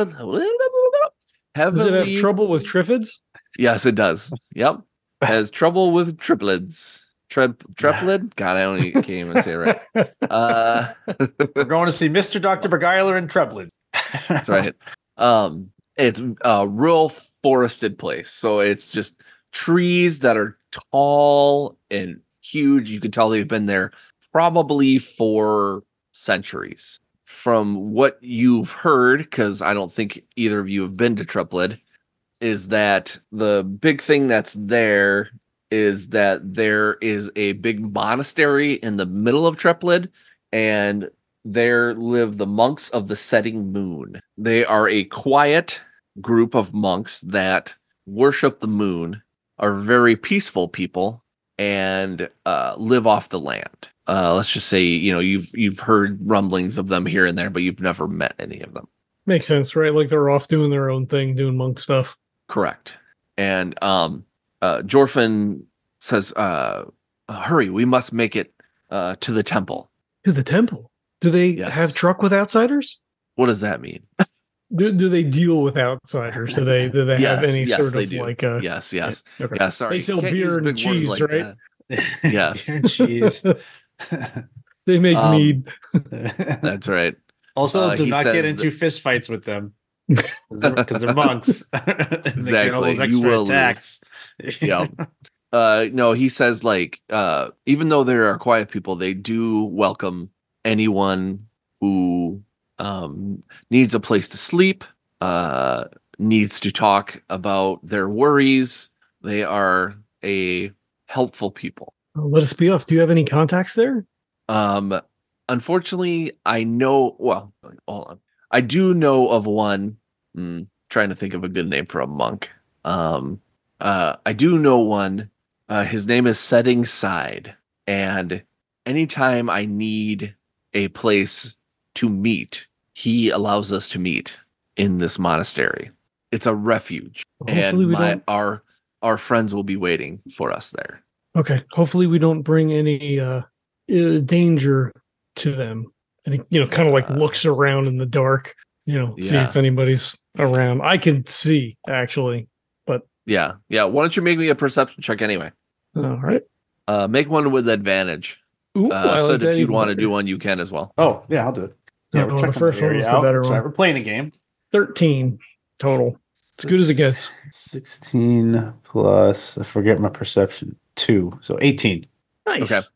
Does it have trouble with Triffids? Yes, it does. Yep. Has trouble with triplets. Treplid? God, I only can't even say it right. We're going to see Mr. Dr. Beguiler in Treplid. That's right. It's a real forested place. So it's just trees that are tall and huge. You can tell they've been there probably for centuries. From what you've heard, because I don't think either of you have been to Treplid, is that the big thing that's there is that there is a big monastery in the middle of Treplid, and there live the monks of the setting moon. They are a quiet group of monks that worship the moon, are very peaceful people, and live off the land. Let's just say, you've heard rumblings of them here and there, but you've never met any of them. Makes sense, right? Like they're off doing their own thing, doing monk stuff. Correct. And Jorfin says, hurry, we must make it to the temple. To the temple? Do they Yes. have truck with outsiders? What does that mean? Do they deal with outsiders? Do they have any yes, sort they of do. like Yes. Okay. Yeah, sorry. They sell you can't beer use and big words cheese, like right? that. Yes. Beer and cheese. They make mead. That's right. Also, do he not get says into fist fights with them because they're monks. And they get all those Exactly. You extra will attacks. Yeah. No, he says, like, even though there are quiet people, they do welcome anyone who needs a place to sleep, needs to talk about their worries. They are a helpful people. Let us be off. Do you have any contacts there? Unfortunately, I know. Well, hold on. I do know of one. Trying to think of a good name for a monk. I do know one. His name is Setting Side, and anytime I need a place to meet. He allows us to meet in this monastery. It's a refuge, Hopefully and our friends will be waiting for us there. Okay. Hopefully we don't bring any danger to them. And he, kind of like looks around in the dark, see if anybody's around. I can see actually, but yeah. Why don't you make me a perception check anyway? All right. Make one with advantage. Ooh, so if you'd want to do one, you can as well. Oh yeah, I'll do it. Yeah, we're checking the first one was the better one. Sorry, we're playing a game. 13 total. As good as it gets. 16 plus, I forget my perception, 2. So 18. Nice. Okay.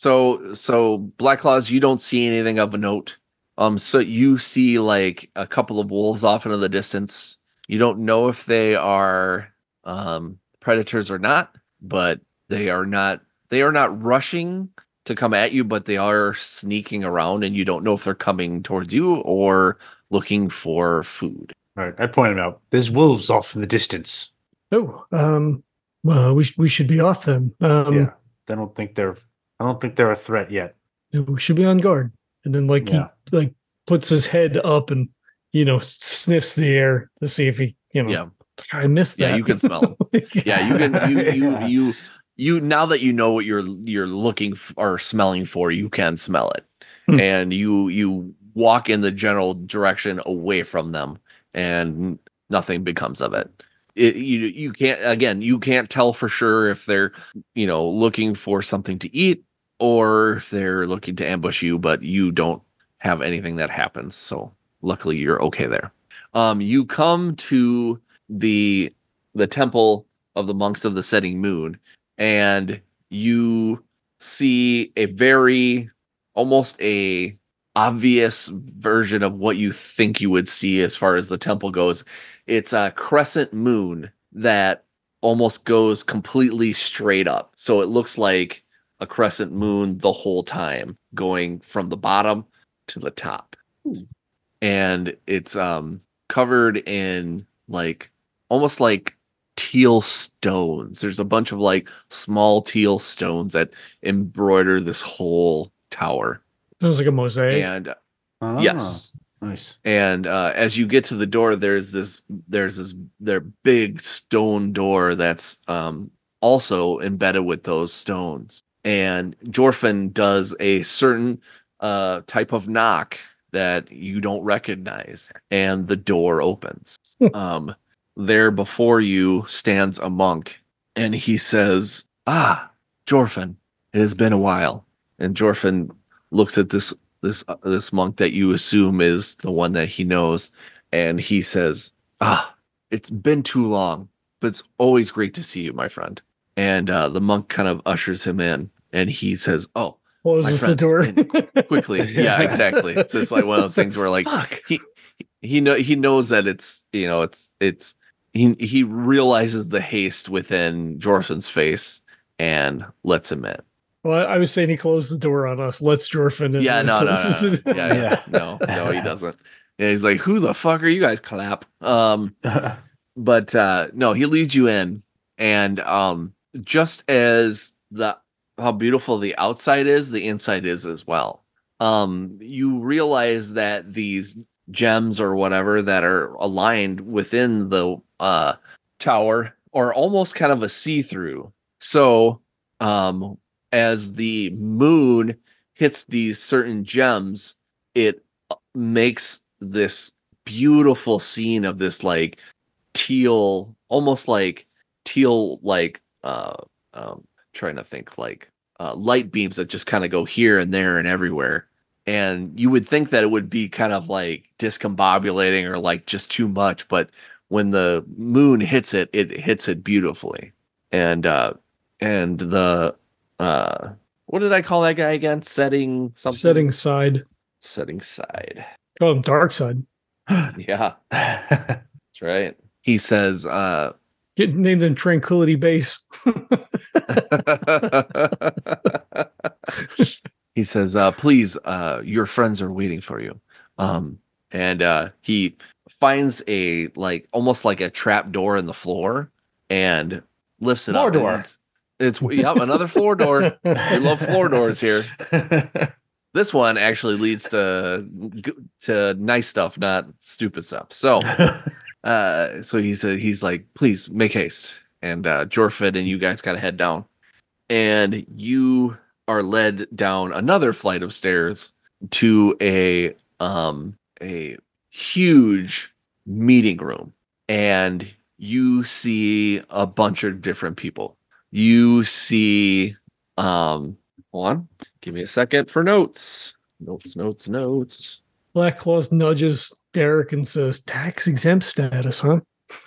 So Black Claws, you don't see anything of a note. So you see like a couple of wolves off into the distance. You don't know if they are predators or not, but they are not rushing to come at you, but they are sneaking around, and you don't know if they're coming towards you or looking for food. All right, I pointed out. There's wolves off in the distance. Oh, well, we should be off then. Yeah, I don't think they're a threat yet. We should be on guard. And then, he puts his head up and sniffs the air to see if he, I missed that. Yeah, you can smell. Yeah, you can. You now that you know what you're looking or smelling for, you can smell it, and you walk in the general direction away from them. And nothing becomes of it. You can't tell for sure if they're looking for something to eat or if they're looking to ambush you, but you don't have anything that happens. So luckily you're okay there. You come to the temple of the monks of the setting moon, and you see a very almost a obvious version of what you think you would see as far as the temple goes. It's a crescent moon that almost goes completely straight up. So it looks like a crescent moon the whole time, going from the bottom to the top. And it's covered in almost like teal stones. There's a bunch of small teal stones that embroider this whole tower. Sounds like a mosaic. And yes, nice. And as you get to the door, there's their big stone door that's also embedded with those stones. And Jorfin does a certain type of knock that you don't recognize, and the door opens. There before you stands a monk, and he says, Jorfin, it has been a while. And Jorfin looks at this monk that you assume is the one that he knows, and he says, it's been too long, but it's always great to see you, my friend. And the monk kind of ushers him in, and he says, closes the door quickly. Yeah, exactly. It's just like one of those things where he knows that it's he realizes the haste within Jorfin's face and lets him in. Well, I was saying he closed the door on us. Let's Jorfin in. Yeah, no. No, he doesn't. Yeah, he's like, who the fuck are you guys? Clap. But no, he leads you in, and just as how beautiful the outside is, the inside is as well. You realize that these gems or whatever that are aligned within the tower are almost kind of a see-through. So, as the moon hits these certain gems, it makes this beautiful scene of this teal, almost teal, trying to think light beams that just kind of go here and there and everywhere. And you would think that it would be kind of discombobulating or just too much, but when the moon hits it, it hits it beautifully. And the what did I call that guy again? Setting side. Call him dark side. Yeah. That's right. He says, get named in Tranquility Base. He says, please, your friends are waiting for you. And he finds a almost like a trap door in the floor and lifts it floor up. Door. It's another floor door. We love floor doors here. This one actually leads to nice stuff, not stupid stuff. So, so he's like, please make haste, and Jorfin and you guys got to head down, and you are led down another flight of stairs to a huge meeting room, and you see a bunch of different people. You see, hold on, give me a second for notes. Notes. Black Claws nudges Derek and says, "Tax exempt status, huh?"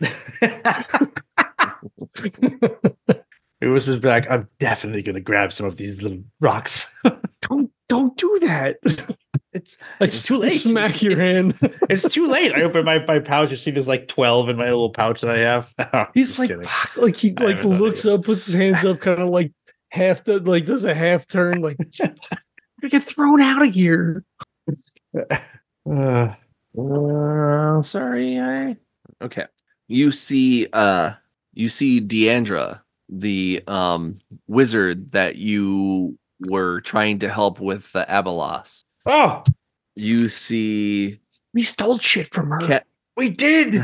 It was just like, I'm definitely gonna grab some of these little rocks. Don't do that. It's too late. Smack your hand. It's too late. I open my pouch. You see, there's like 12 in my little pouch that I have. He's like, fuck. Like he like looks up, puts his hands up, kind of like does a half turn, like get thrown out of here. Sorry. Okay. You see Deandra, the wizard that you were trying to help with the Abelos. Oh, we stole shit from her. We did.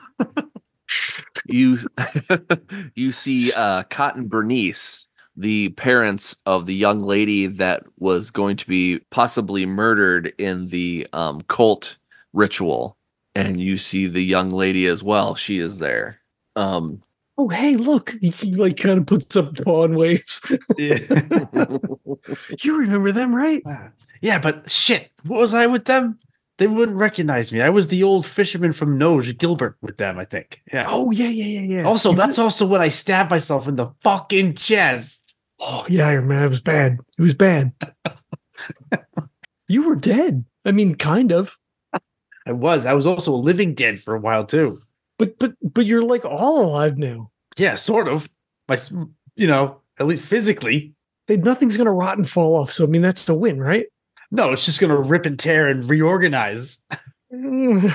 You see Cotton Bernice, the parents of the young lady that was going to be possibly murdered in the cult ritual, and you see the young lady as well. She is there. Oh, hey, look! He like kind of puts up pawn waves. Yeah. You remember them, right? Yeah, but shit, what was I with them? They wouldn't recognize me. I was the old fisherman from Noge Gilbert with them, I think. Yeah. Oh, yeah. Also, that's also when I stabbed myself in the fucking chest. Oh, yeah, I remember. It was bad. You were dead. I mean, kind of. I was also a living dead for a while too. But you're like all alive now. Yeah, sort of. At least physically. Nothing's gonna rot and fall off. So I mean, that's a win, right? No, it's just gonna rip and tear and reorganize. You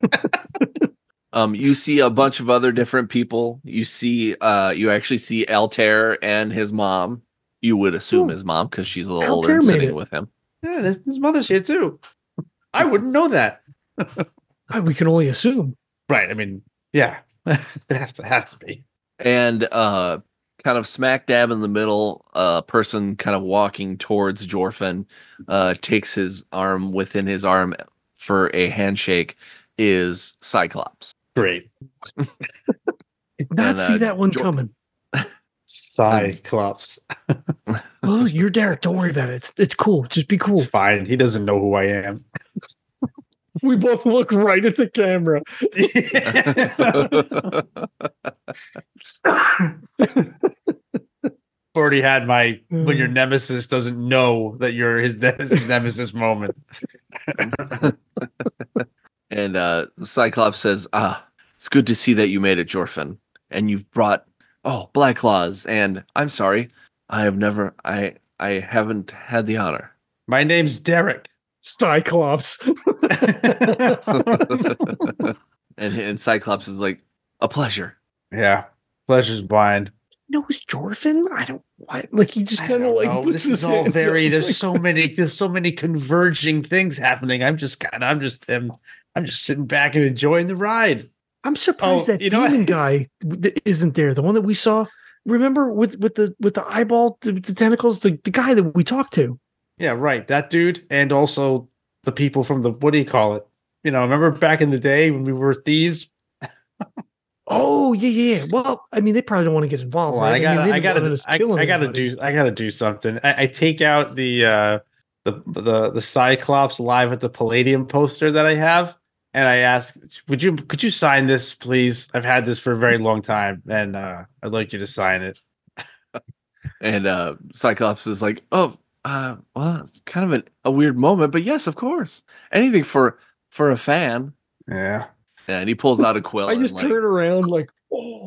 see a bunch of other different people. You actually see Altair and his mom. You would assume his mom because she's a little older and sitting with him. Yeah, his mother's here too. I wouldn't know that. We can only assume. Right. I mean, yeah. It has to be. And kind of smack dab in the middle, person kind of walking towards Jorfin, takes his arm within his arm for a handshake, is Cyclops. Great. Did not see that one coming. Cyclops. Oh, you're Derek. Don't worry about it. It's cool. Just be cool. It's fine. He doesn't know who I am. We both look right at the camera. Already had my when your nemesis doesn't know that you're his nemesis moment. And Cyclops says, it's good to see that you made it, Jorfin. And you've brought Black Claws, and I'm sorry. I haven't had the honor. My name's Derek. Cyclops. and Cyclops is like, a pleasure. Yeah. Pleasure's mine. Knows Jorfin? I don't like he just kind of like this is all very there's so many converging things happening. I'm just sitting back and enjoying the ride. I'm surprised that demon guy isn't there. The one that we saw. Remember with the eyeball, the tentacles, the guy that we talked to. Yeah, right. That dude, and also the people from the what do you call it? Remember back in the day when we were thieves? Oh yeah. Well, I mean, they probably don't want to get involved. Well, right? I gotta do something. I take out the Cyclops live at the Palladium poster that I have, and I ask, could you sign this, please? I've had this for a very long time, and I'd like you to sign it. And Cyclops is like, well, it's kind of a weird moment, but yes, of course, anything for a fan. Yeah. And he pulls out a quill. I just turn around like, oh.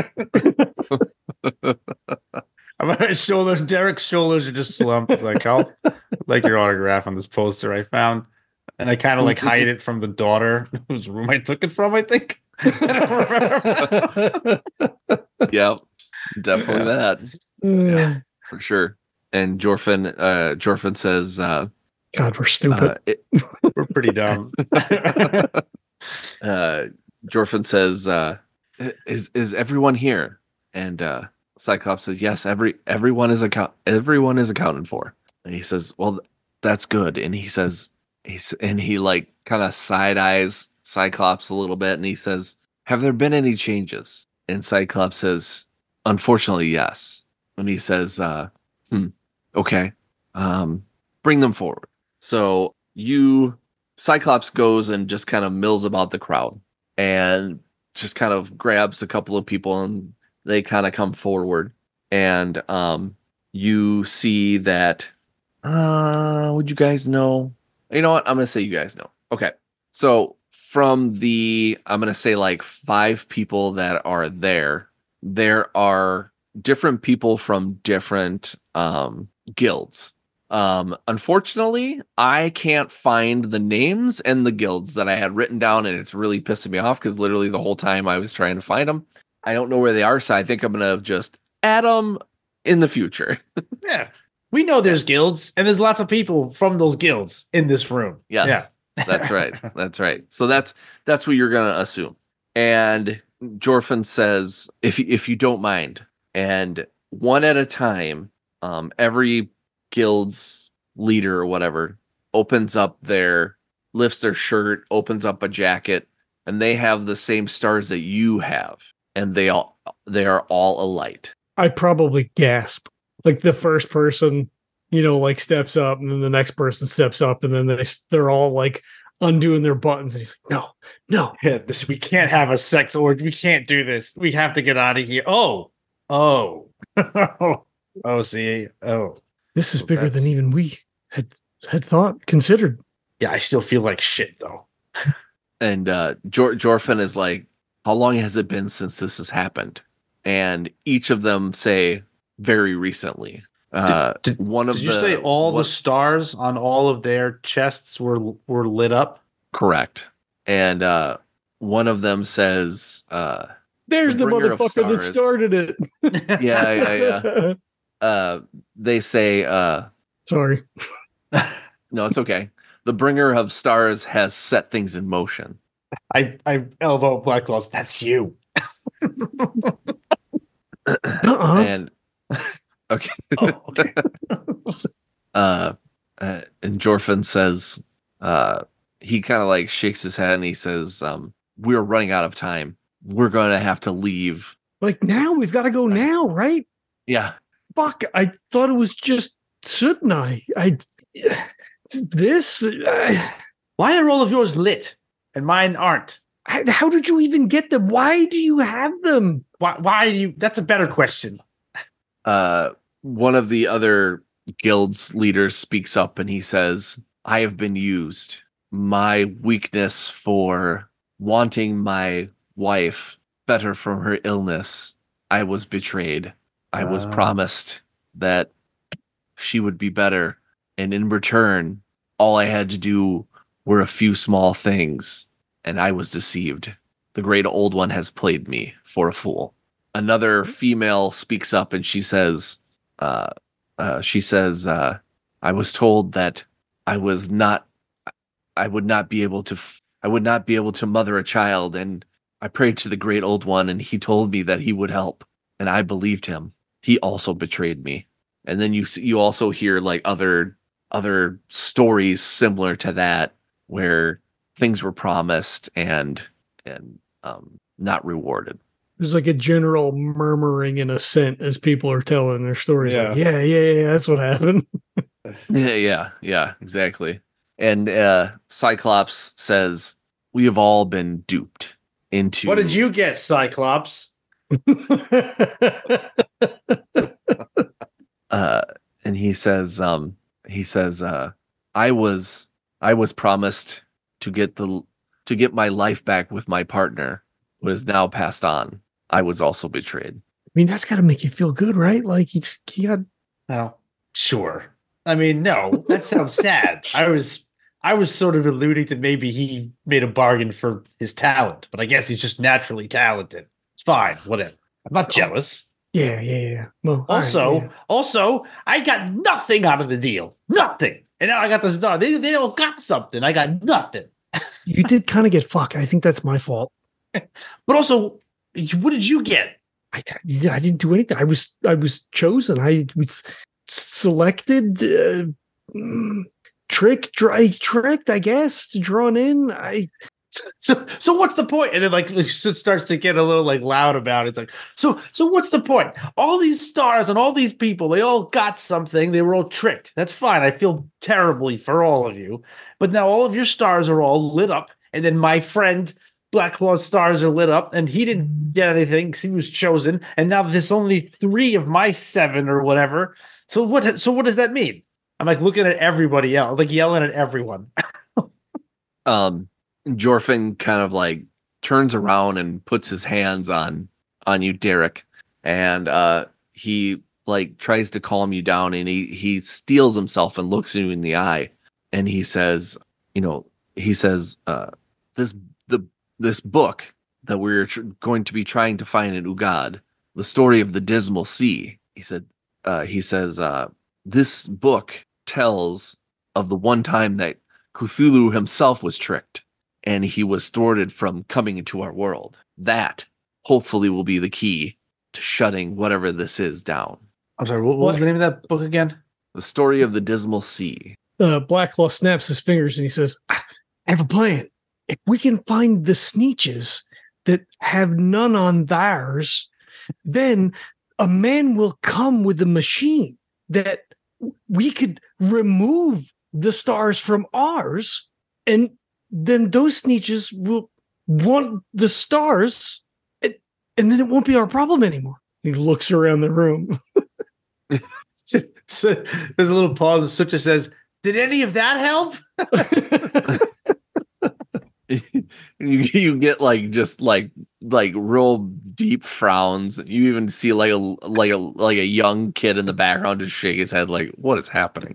My shoulders, Derek's shoulders are just slumped. It's like, I'll like your autograph on this poster I found. And I kind of like hide it from the daughter whose room I took it from, I think. Yeah, definitely that. Yeah, for sure. And Jorfin says, God, we're stupid. We're pretty dumb. Jorfin says, "Is everyone here?" And Cyclops says, "Yes, everyone is accounted for." And he says, "Well, that's good." And he like kind of side eyes Cyclops a little bit, and he says, "Have there been any changes?" And Cyclops says, "Unfortunately, yes." And he says, "Okay, bring them forward." So Cyclops goes and just kind of mills about the crowd and just kind of grabs a couple of people, and they kind of come forward. And you see that, would you guys know? You know what? I'm going to say you guys know. Okay. So from I'm going to say like 5 people that are there are different people from different guilds. Unfortunately, I can't find the names and the guilds that I had written down, and it's really pissing me off because literally the whole time I was trying to find them, I don't know where they are. So I think I'm going to just add them in the future. Yeah. We know there's guilds, and there's lots of people from those guilds in this room. Yes. Yeah. That's right. That's right. So that's what you're going to assume. And Jorfin says, if you don't mind, and one at a time, every guild's leader or whatever lifts their shirt, opens up a jacket, and they have the same stars that you have, and they are all alight. I probably gasp. Like the first person, like steps up, and then the next person steps up, and then they're all like undoing their buttons, and he's like, no. Yeah, we can't have a sex orgy. We can't do this. We have to get out of here. Oh. See. This is bigger than even we had considered. Yeah, I still feel like shit though. And Jorfin is like, "How long has it been since this has happened?" And each of them say, "Very recently." Did you say all the stars on all of their chests were lit up? Correct. And one of them says, "There's the motherfucker that started it." Yeah. They say, sorry. No, it's okay. The bringer of stars has set things in motion. I elbow Black Claws. That's you. And okay. Okay. And Jorfin says, he kind of like shakes his head and he says, "We're running out of time. We're going to have to leave." Like now? We've got to go now, right? Yeah. Fuck, I thought it was just Soot and I. Why are all of yours lit and mine aren't? How did you even get them? Why do you have them? Why do you? That's a better question. One of the other guild's leaders speaks up and he says, "I have been used. My weakness for wanting my wife better from her illness. I was betrayed. I was promised that she would be better. And in return, all I had to do were a few small things. And I was deceived. The great old one has played me for a fool." Another female speaks up and she says, "I was told that I would not be able to mother a child. And I prayed to the great old one and he told me that he would help. And I believed him. He also betrayed me." And then you also hear like other stories similar to that where things were promised and not rewarded. There's like a general murmuring and assent as people are telling their stories. Yeah. Like, yeah, that's what happened. Yeah, exactly. And Cyclops says, "We have all been duped into." What did you get, Cyclops? And he says, I was promised to get my life back with my partner, who is now passed on. I was also betrayed. I mean, that's got to make you feel good, right? Like he got. Well, sure. I mean, no, that sounds sad. I was sort of alluding to maybe he made a bargain for his talent, but I guess he's just naturally talented. It's fine, whatever. I'm not jealous. Yeah. Well, also, I got nothing out of the deal. Nothing. And now I got the star. They all got something. I got nothing. You did kind of get fucked. I think that's my fault. But also, what did you get? I didn't do anything. I was chosen. I was selected, tricked, I guess, drawn in. So what's the point? And then like it starts to get a little like loud about it. It's like, so what's the point? All these stars and all these people, they all got something. They were all tricked. That's fine. I feel terribly for all of you. But now all of your stars are all lit up. And then my friend Black Claw's stars are lit up, and he didn't get anything because he was chosen. And now there's only 3 of my 7 or whatever. So what does that mean? I'm like looking at everybody else, like yelling at everyone. Jorfin kind of like turns around and puts his hands on you, Derek, and he like tries to calm you down, and he steels himself and looks you in the eye, and he says, this book that we're going to be trying to find in Ugad, the story of the Dismal Sea. He says this book tells of the one time that Cthulhu himself was tricked, and he was thwarted from coming into our world. That, hopefully, will be the key to shutting whatever this is down. I'm sorry, what was the name of that book again? The story of the Dismal Sea. Blacklaw snaps his fingers and he says, I have a plan. If we can find the Sneetches that have none on theirs, then a man will come with a machine that we could remove the stars from ours, and then those Sneetches will want the stars, and then it won't be our problem anymore. He looks around the room. So there's a little pause. Sucha says, "Did any of that help?" you get like just like real deep frowns. You even see like a young kid in the background just shake his head like, what is happening?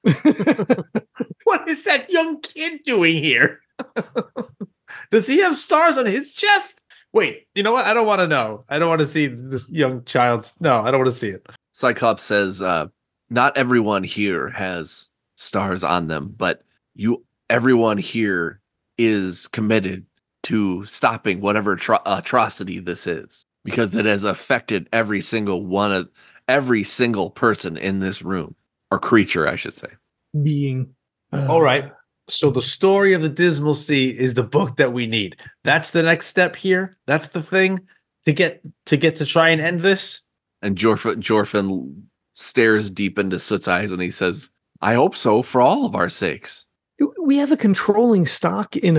What is that young kid doing here? Does he have stars on his chest? Wait, you know what? I don't want to know. I don't want to see this young child's. No, I don't want to see it. Cyclops says, not everyone here has stars on them, but everyone here is committed to stopping whatever atrocity this is, because it has affected every single person in this room, or creature, I should say. Being. All right. So the story of the Dismal Sea is the book that we need. That's the next step here. That's the thing to get to try and end this. And Jorfin stares deep into Soot's eyes and he says, I hope so, for all of our sakes. We have a controlling stock with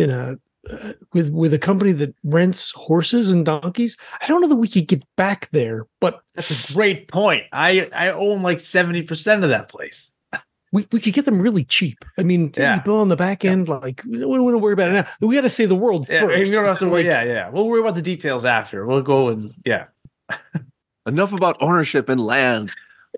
a company that rents horses and donkeys. I don't know that we could get back there, but that's a great point. I own like 70% of that place. We could get them really cheap. I mean, we bill on the back end, like we don't want to worry about it now. We got to save the world first. You don't have to worry. We'll worry about the details after. We'll go and Enough about ownership and land.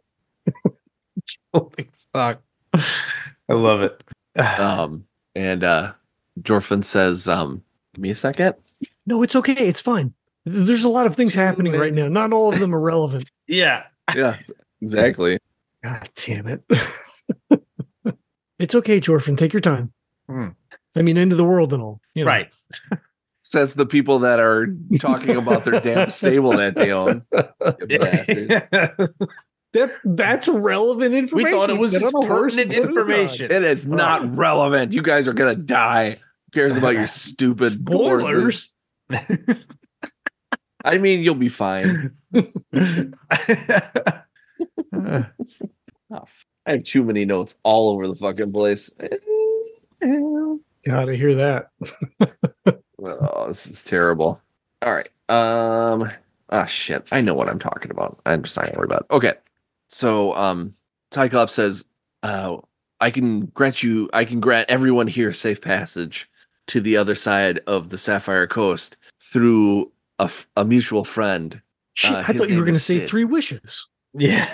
Holy fuck! I love it. And Jorfin says, give me a second. No, it's okay. It's fine. There's a lot of things happening right now. Not all of them are relevant. Yeah, exactly. God damn it. It's okay, Jorfin. Take your time. I mean, end of the world and all. You know. Right. Says the people that are talking about their damn stable that they own. That's relevant information. We thought it was pertinent information. It is not relevant. You guys are gonna die. Who cares about your stupid spoilers? I mean, you'll be fine. I have too many notes all over the fucking place. Gotta hear that. Oh, this is terrible. All right. Shit. I know what I'm talking about. I'm just not gonna worry about it. Okay. So, Cyclops says, I can grant everyone here safe passage to the other side of the Sapphire Coast through a mutual friend. Shit, I thought you were going to say 3 wishes. Yeah.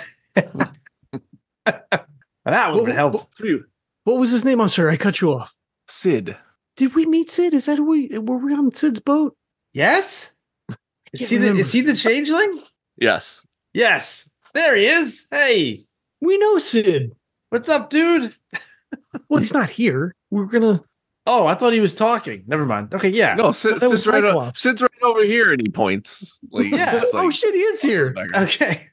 That would help. What was his name? I'm sorry, I cut you off. Sid. Did we meet Sid? Is that who were we on Sid's boat? Yes. Is he the changeling? Yes. Yes. There he is. Hey. We know Sid. What's up, dude? Well, he's not here. We're gonna. Oh, I thought he was talking. Never mind. Okay, yeah. No, that was Cyclops. sits right over here, and he points. Like, Yeah. it's like, Oh shit, he is here. Okay.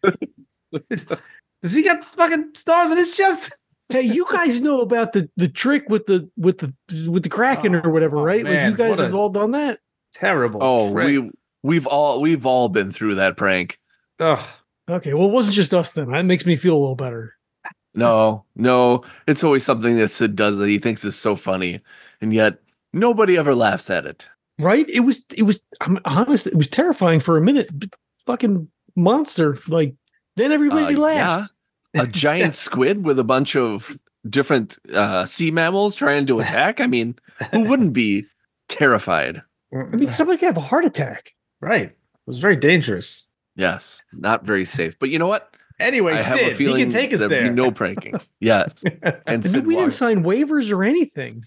Does he got fucking stars on his chest? Hey, you guys know about the trick with the Kraken or whatever, right? Man, like you guys what a- have all done that. Terrible. oh, trick. we've all been through that prank. Ugh. Okay, well, it wasn't just us then. That makes me feel a little better. No, it's always something that Sid does that he thinks is so funny, and yet nobody ever laughs at it. Right? It was. I'm honest. It was terrifying for a minute. Fucking monster. Like then everybody laughed. Yeah. A giant squid with a bunch of different sea mammals trying to attack. I mean, who wouldn't be terrified? I mean, somebody could have a heart attack. Right. It was very dangerous. Yes, not very safe. But you know what? Anyway, I have Sid, a feeling he can take us there'd be there. no pranking. Yes, and I mean, Sid we didn't walks. sign waivers or anything.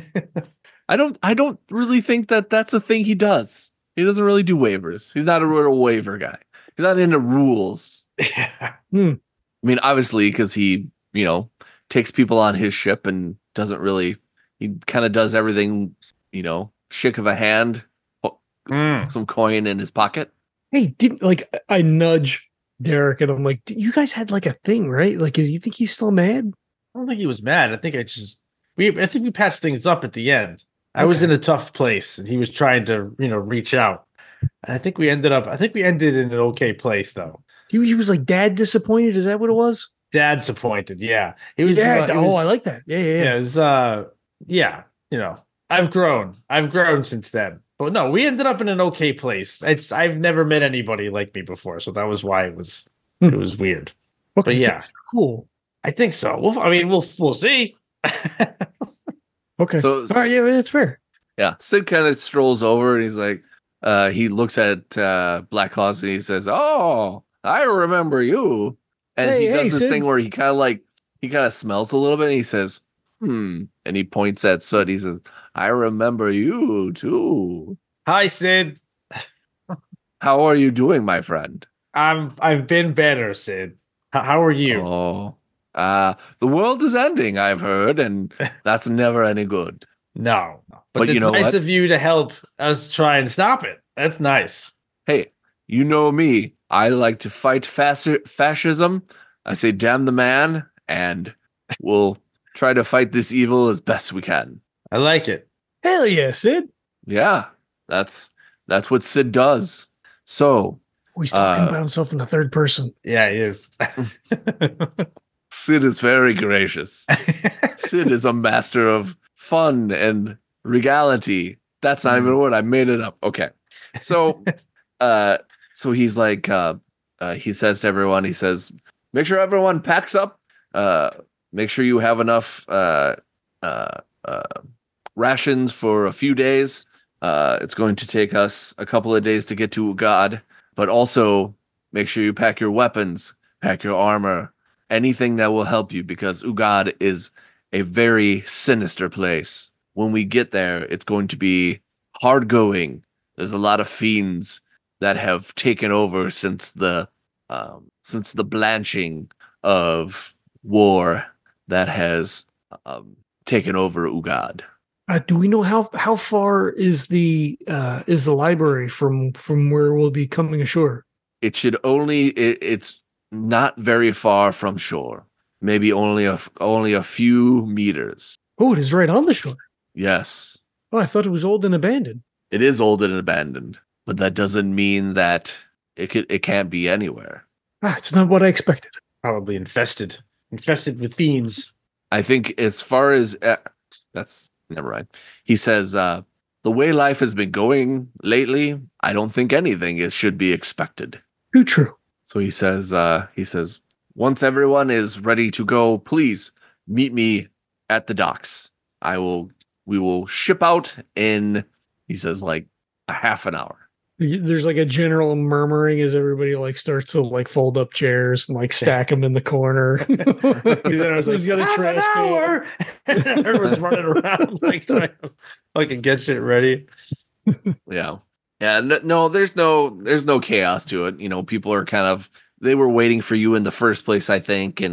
I don't really think that that's a thing he does. He doesn't really do waivers. He's not a real waiver guy. He's not into rules. Yeah. I mean, obviously, because he, takes people on his ship and doesn't really, he kind of does everything, shake of a hand, some coin in his pocket. Hey, didn't I nudge Derek and I'm like, you guys had like a thing, right? Like, you think he's still mad? I don't think he was mad. I think I think we patched things up at the end. I was in a tough place and he was trying to, reach out. And I think we ended in an okay place though. He was like dad disappointed. Is that what it was? Dad disappointed. Yeah. He was. I like that. Yeah. Yeah. It was, I've grown since then. But no, we ended up in an okay place. I've never met anybody like me before. So that was why it was weird. Okay, but yeah. So cool. I think so. We'll see. Okay. So, all right, yeah, that's fair. Yeah. Sid kind of strolls over and he's like, he looks at Black Claws and he says, "Oh, I remember you." And he does this Sid. thing where he kind of smells a little bit and he says, and he points at Soot. He says, "I remember you too." Hi, Sid. How are you doing, my friend? I've been better, Sid. How are you? Oh, the world is ending, I've heard, and that's never any good. No. But it's you know nice what? of you to help us try and stop it. That's nice. Hey, you know me. I like to fight fascism. I say, damn the man, and we'll try to fight this evil as best we can. I like it. Hell yeah, Sid. Yeah, that's what Sid does. So He's talking about himself in the third person. Yeah, he is. Sid is very gracious. Sid is a master of fun and regality. That's not even a word. I made it up. Okay. So so he's like he says to everyone, he says, make sure everyone packs up. Make sure you have enough rations for a few days. It's going to take us a couple of days to get to Ugad, but also make sure you pack your weapons, pack your armor, anything that will help you, because Ugad is a very sinister place. When we get there, it's going to be hard going. There's a lot of fiends that have taken over since the blanching of war that has taken over Ugad. Do we know how far is the library from where we'll be coming ashore? It should it's not very far from shore. Maybe only a few meters. Oh, it is right on the shore. Yes. Oh, I thought it was old and abandoned. It is old and abandoned, but that doesn't mean that it can't be anywhere. It's not what I expected. Probably infested with fiends. I think as far as that's never mind. He says, the way life has been going lately, I don't think anything should be expected. Too true. So he says, once everyone is ready to go, please meet me at the docks. We will ship out in, he says, like a half an hour. There's like a general murmuring as everybody like starts to like fold up chairs and like stack them in the corner. He's got a trash can. Everyone's running around like trying to fucking get shit ready. Yeah. No, there's no chaos to it. People are they were waiting for you in the first place, I think, and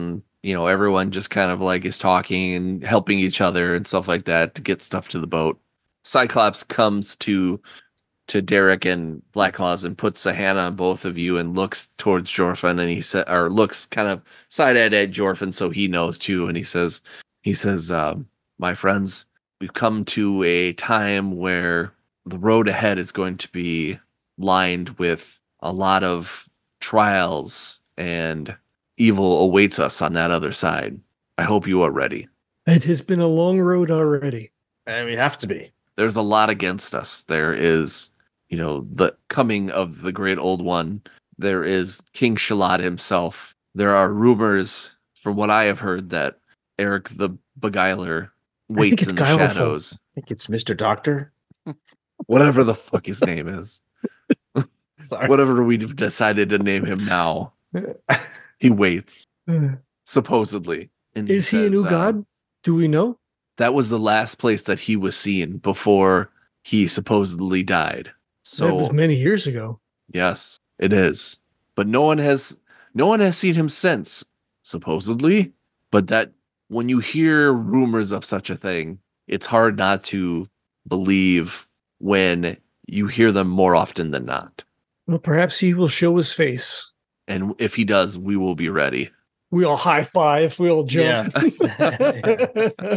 everyone just kind of like is talking and helping each other and stuff like that to get stuff to the boat. Cyclops comes to Derek and Black Claws and puts a hand on both of you and looks towards Jorfin, and looks kind of side-eyed at Jorfin so he knows too, and he says, my friends, we've come to a time where the road ahead is going to be lined with a lot of trials, and evil awaits us on that other side. I hope you are ready. It has been a long road already. And we have to be. There's a lot against us. There is, the coming of the Great Old One. There is King Shalad himself. There are rumors, from what I have heard, that Eric the Beguiler waits in the shadows. I think it's Mr. Doctor. Whatever the fuck his name is. Sorry. Whatever we've decided to name him now. He waits, supposedly. And is he a new god? Do we know? That was the last place that he was seen before he supposedly died. So that was many years ago. Yes, it is. But no one has seen him since, supposedly. But that when you hear rumors of such a thing, it's hard not to believe when you hear them more often than not. Well, perhaps he will show his face. And if he does, we will be ready. We all high five. We all jump. Yeah.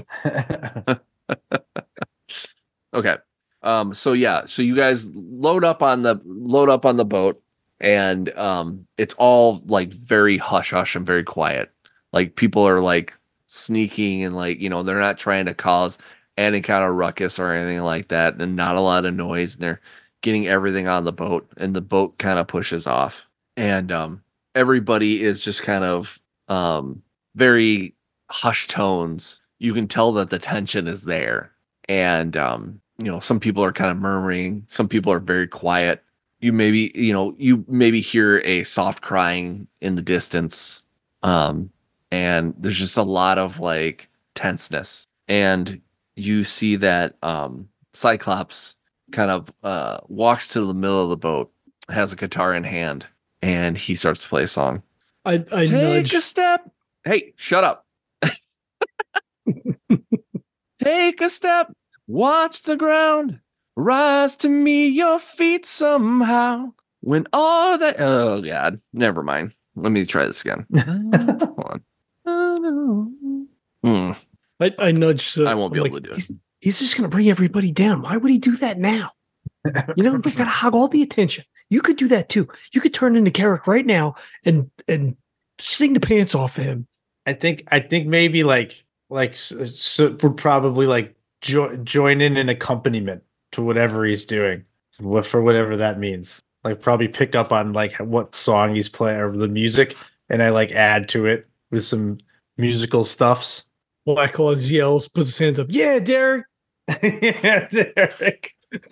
Okay. So you guys load up on the boat, and it's all like very hush hush and very quiet. Like people are like sneaking and like, they're not trying to cause any kind of ruckus or anything like that, and not a lot of noise, and they're getting everything on the boat, and the boat kind of pushes off. And everybody is just kind of very hushed tones. You can tell that the tension is there. And some people are kind of murmuring, some people are very quiet. You maybe hear a soft crying in the distance. And there's just a lot of like tenseness. And you see that Cyclops kind of walks to the middle of the boat, has a guitar in hand, and he starts to play a song. I Take nudge. a step. Hey, shut up. Take a step. Watch the ground. Rise to meet your feet somehow. When all that... Oh, God. Never mind. Let me try this again. Hold on. I nudge. I won't be able to do it. He's just going to bring everybody down. Why would he do that now? They got to hog all the attention. You could do that too. You could turn into Carrick right now and sing the pants off of him. I think maybe like so we're probably like join in an accompaniment to whatever he's doing, for whatever that means. Like probably pick up on like what song he's playing or the music, and I like add to it with some musical stuffs. Black Claws yells, puts his hands up. Yeah, Derek. Yeah, Derek.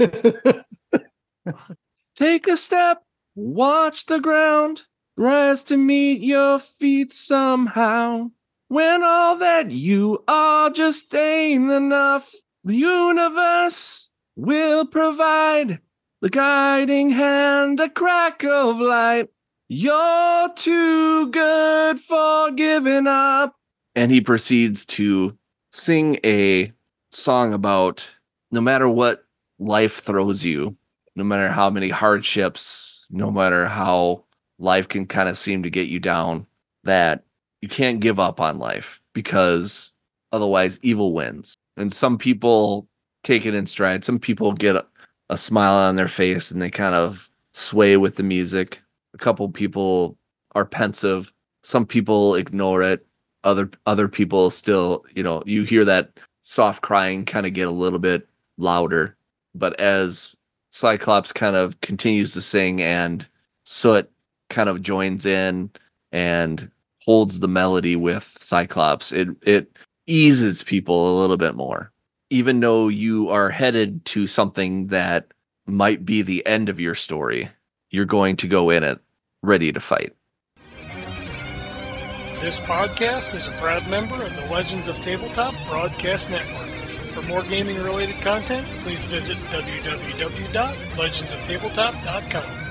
Take a step, watch the ground, rise to meet your feet somehow. When all that you are just ain't enough, the universe will provide the guiding hand, a crack of light. You're too good for giving up. And he proceeds to sing a song about no matter what life throws you, no matter how many hardships, no matter how life can kind of seem to get you down, that you can't give up on life, because otherwise evil wins. And some people take it in stride. Some people get a smile on their face and they kind of sway with the music. A couple people are pensive. Some people ignore it. Other people still, you hear that soft crying kind of get a little bit louder. But as Cyclops kind of continues to sing and Soot kind of joins in and holds the melody with Cyclops, it eases people a little bit more. Even though you are headed to something that might be the end of your story, you're going to go in it ready to fight. This podcast is a proud member of the Legends of Tabletop Broadcast Network. For more gaming-related content, please visit www.legendsoftabletop.com.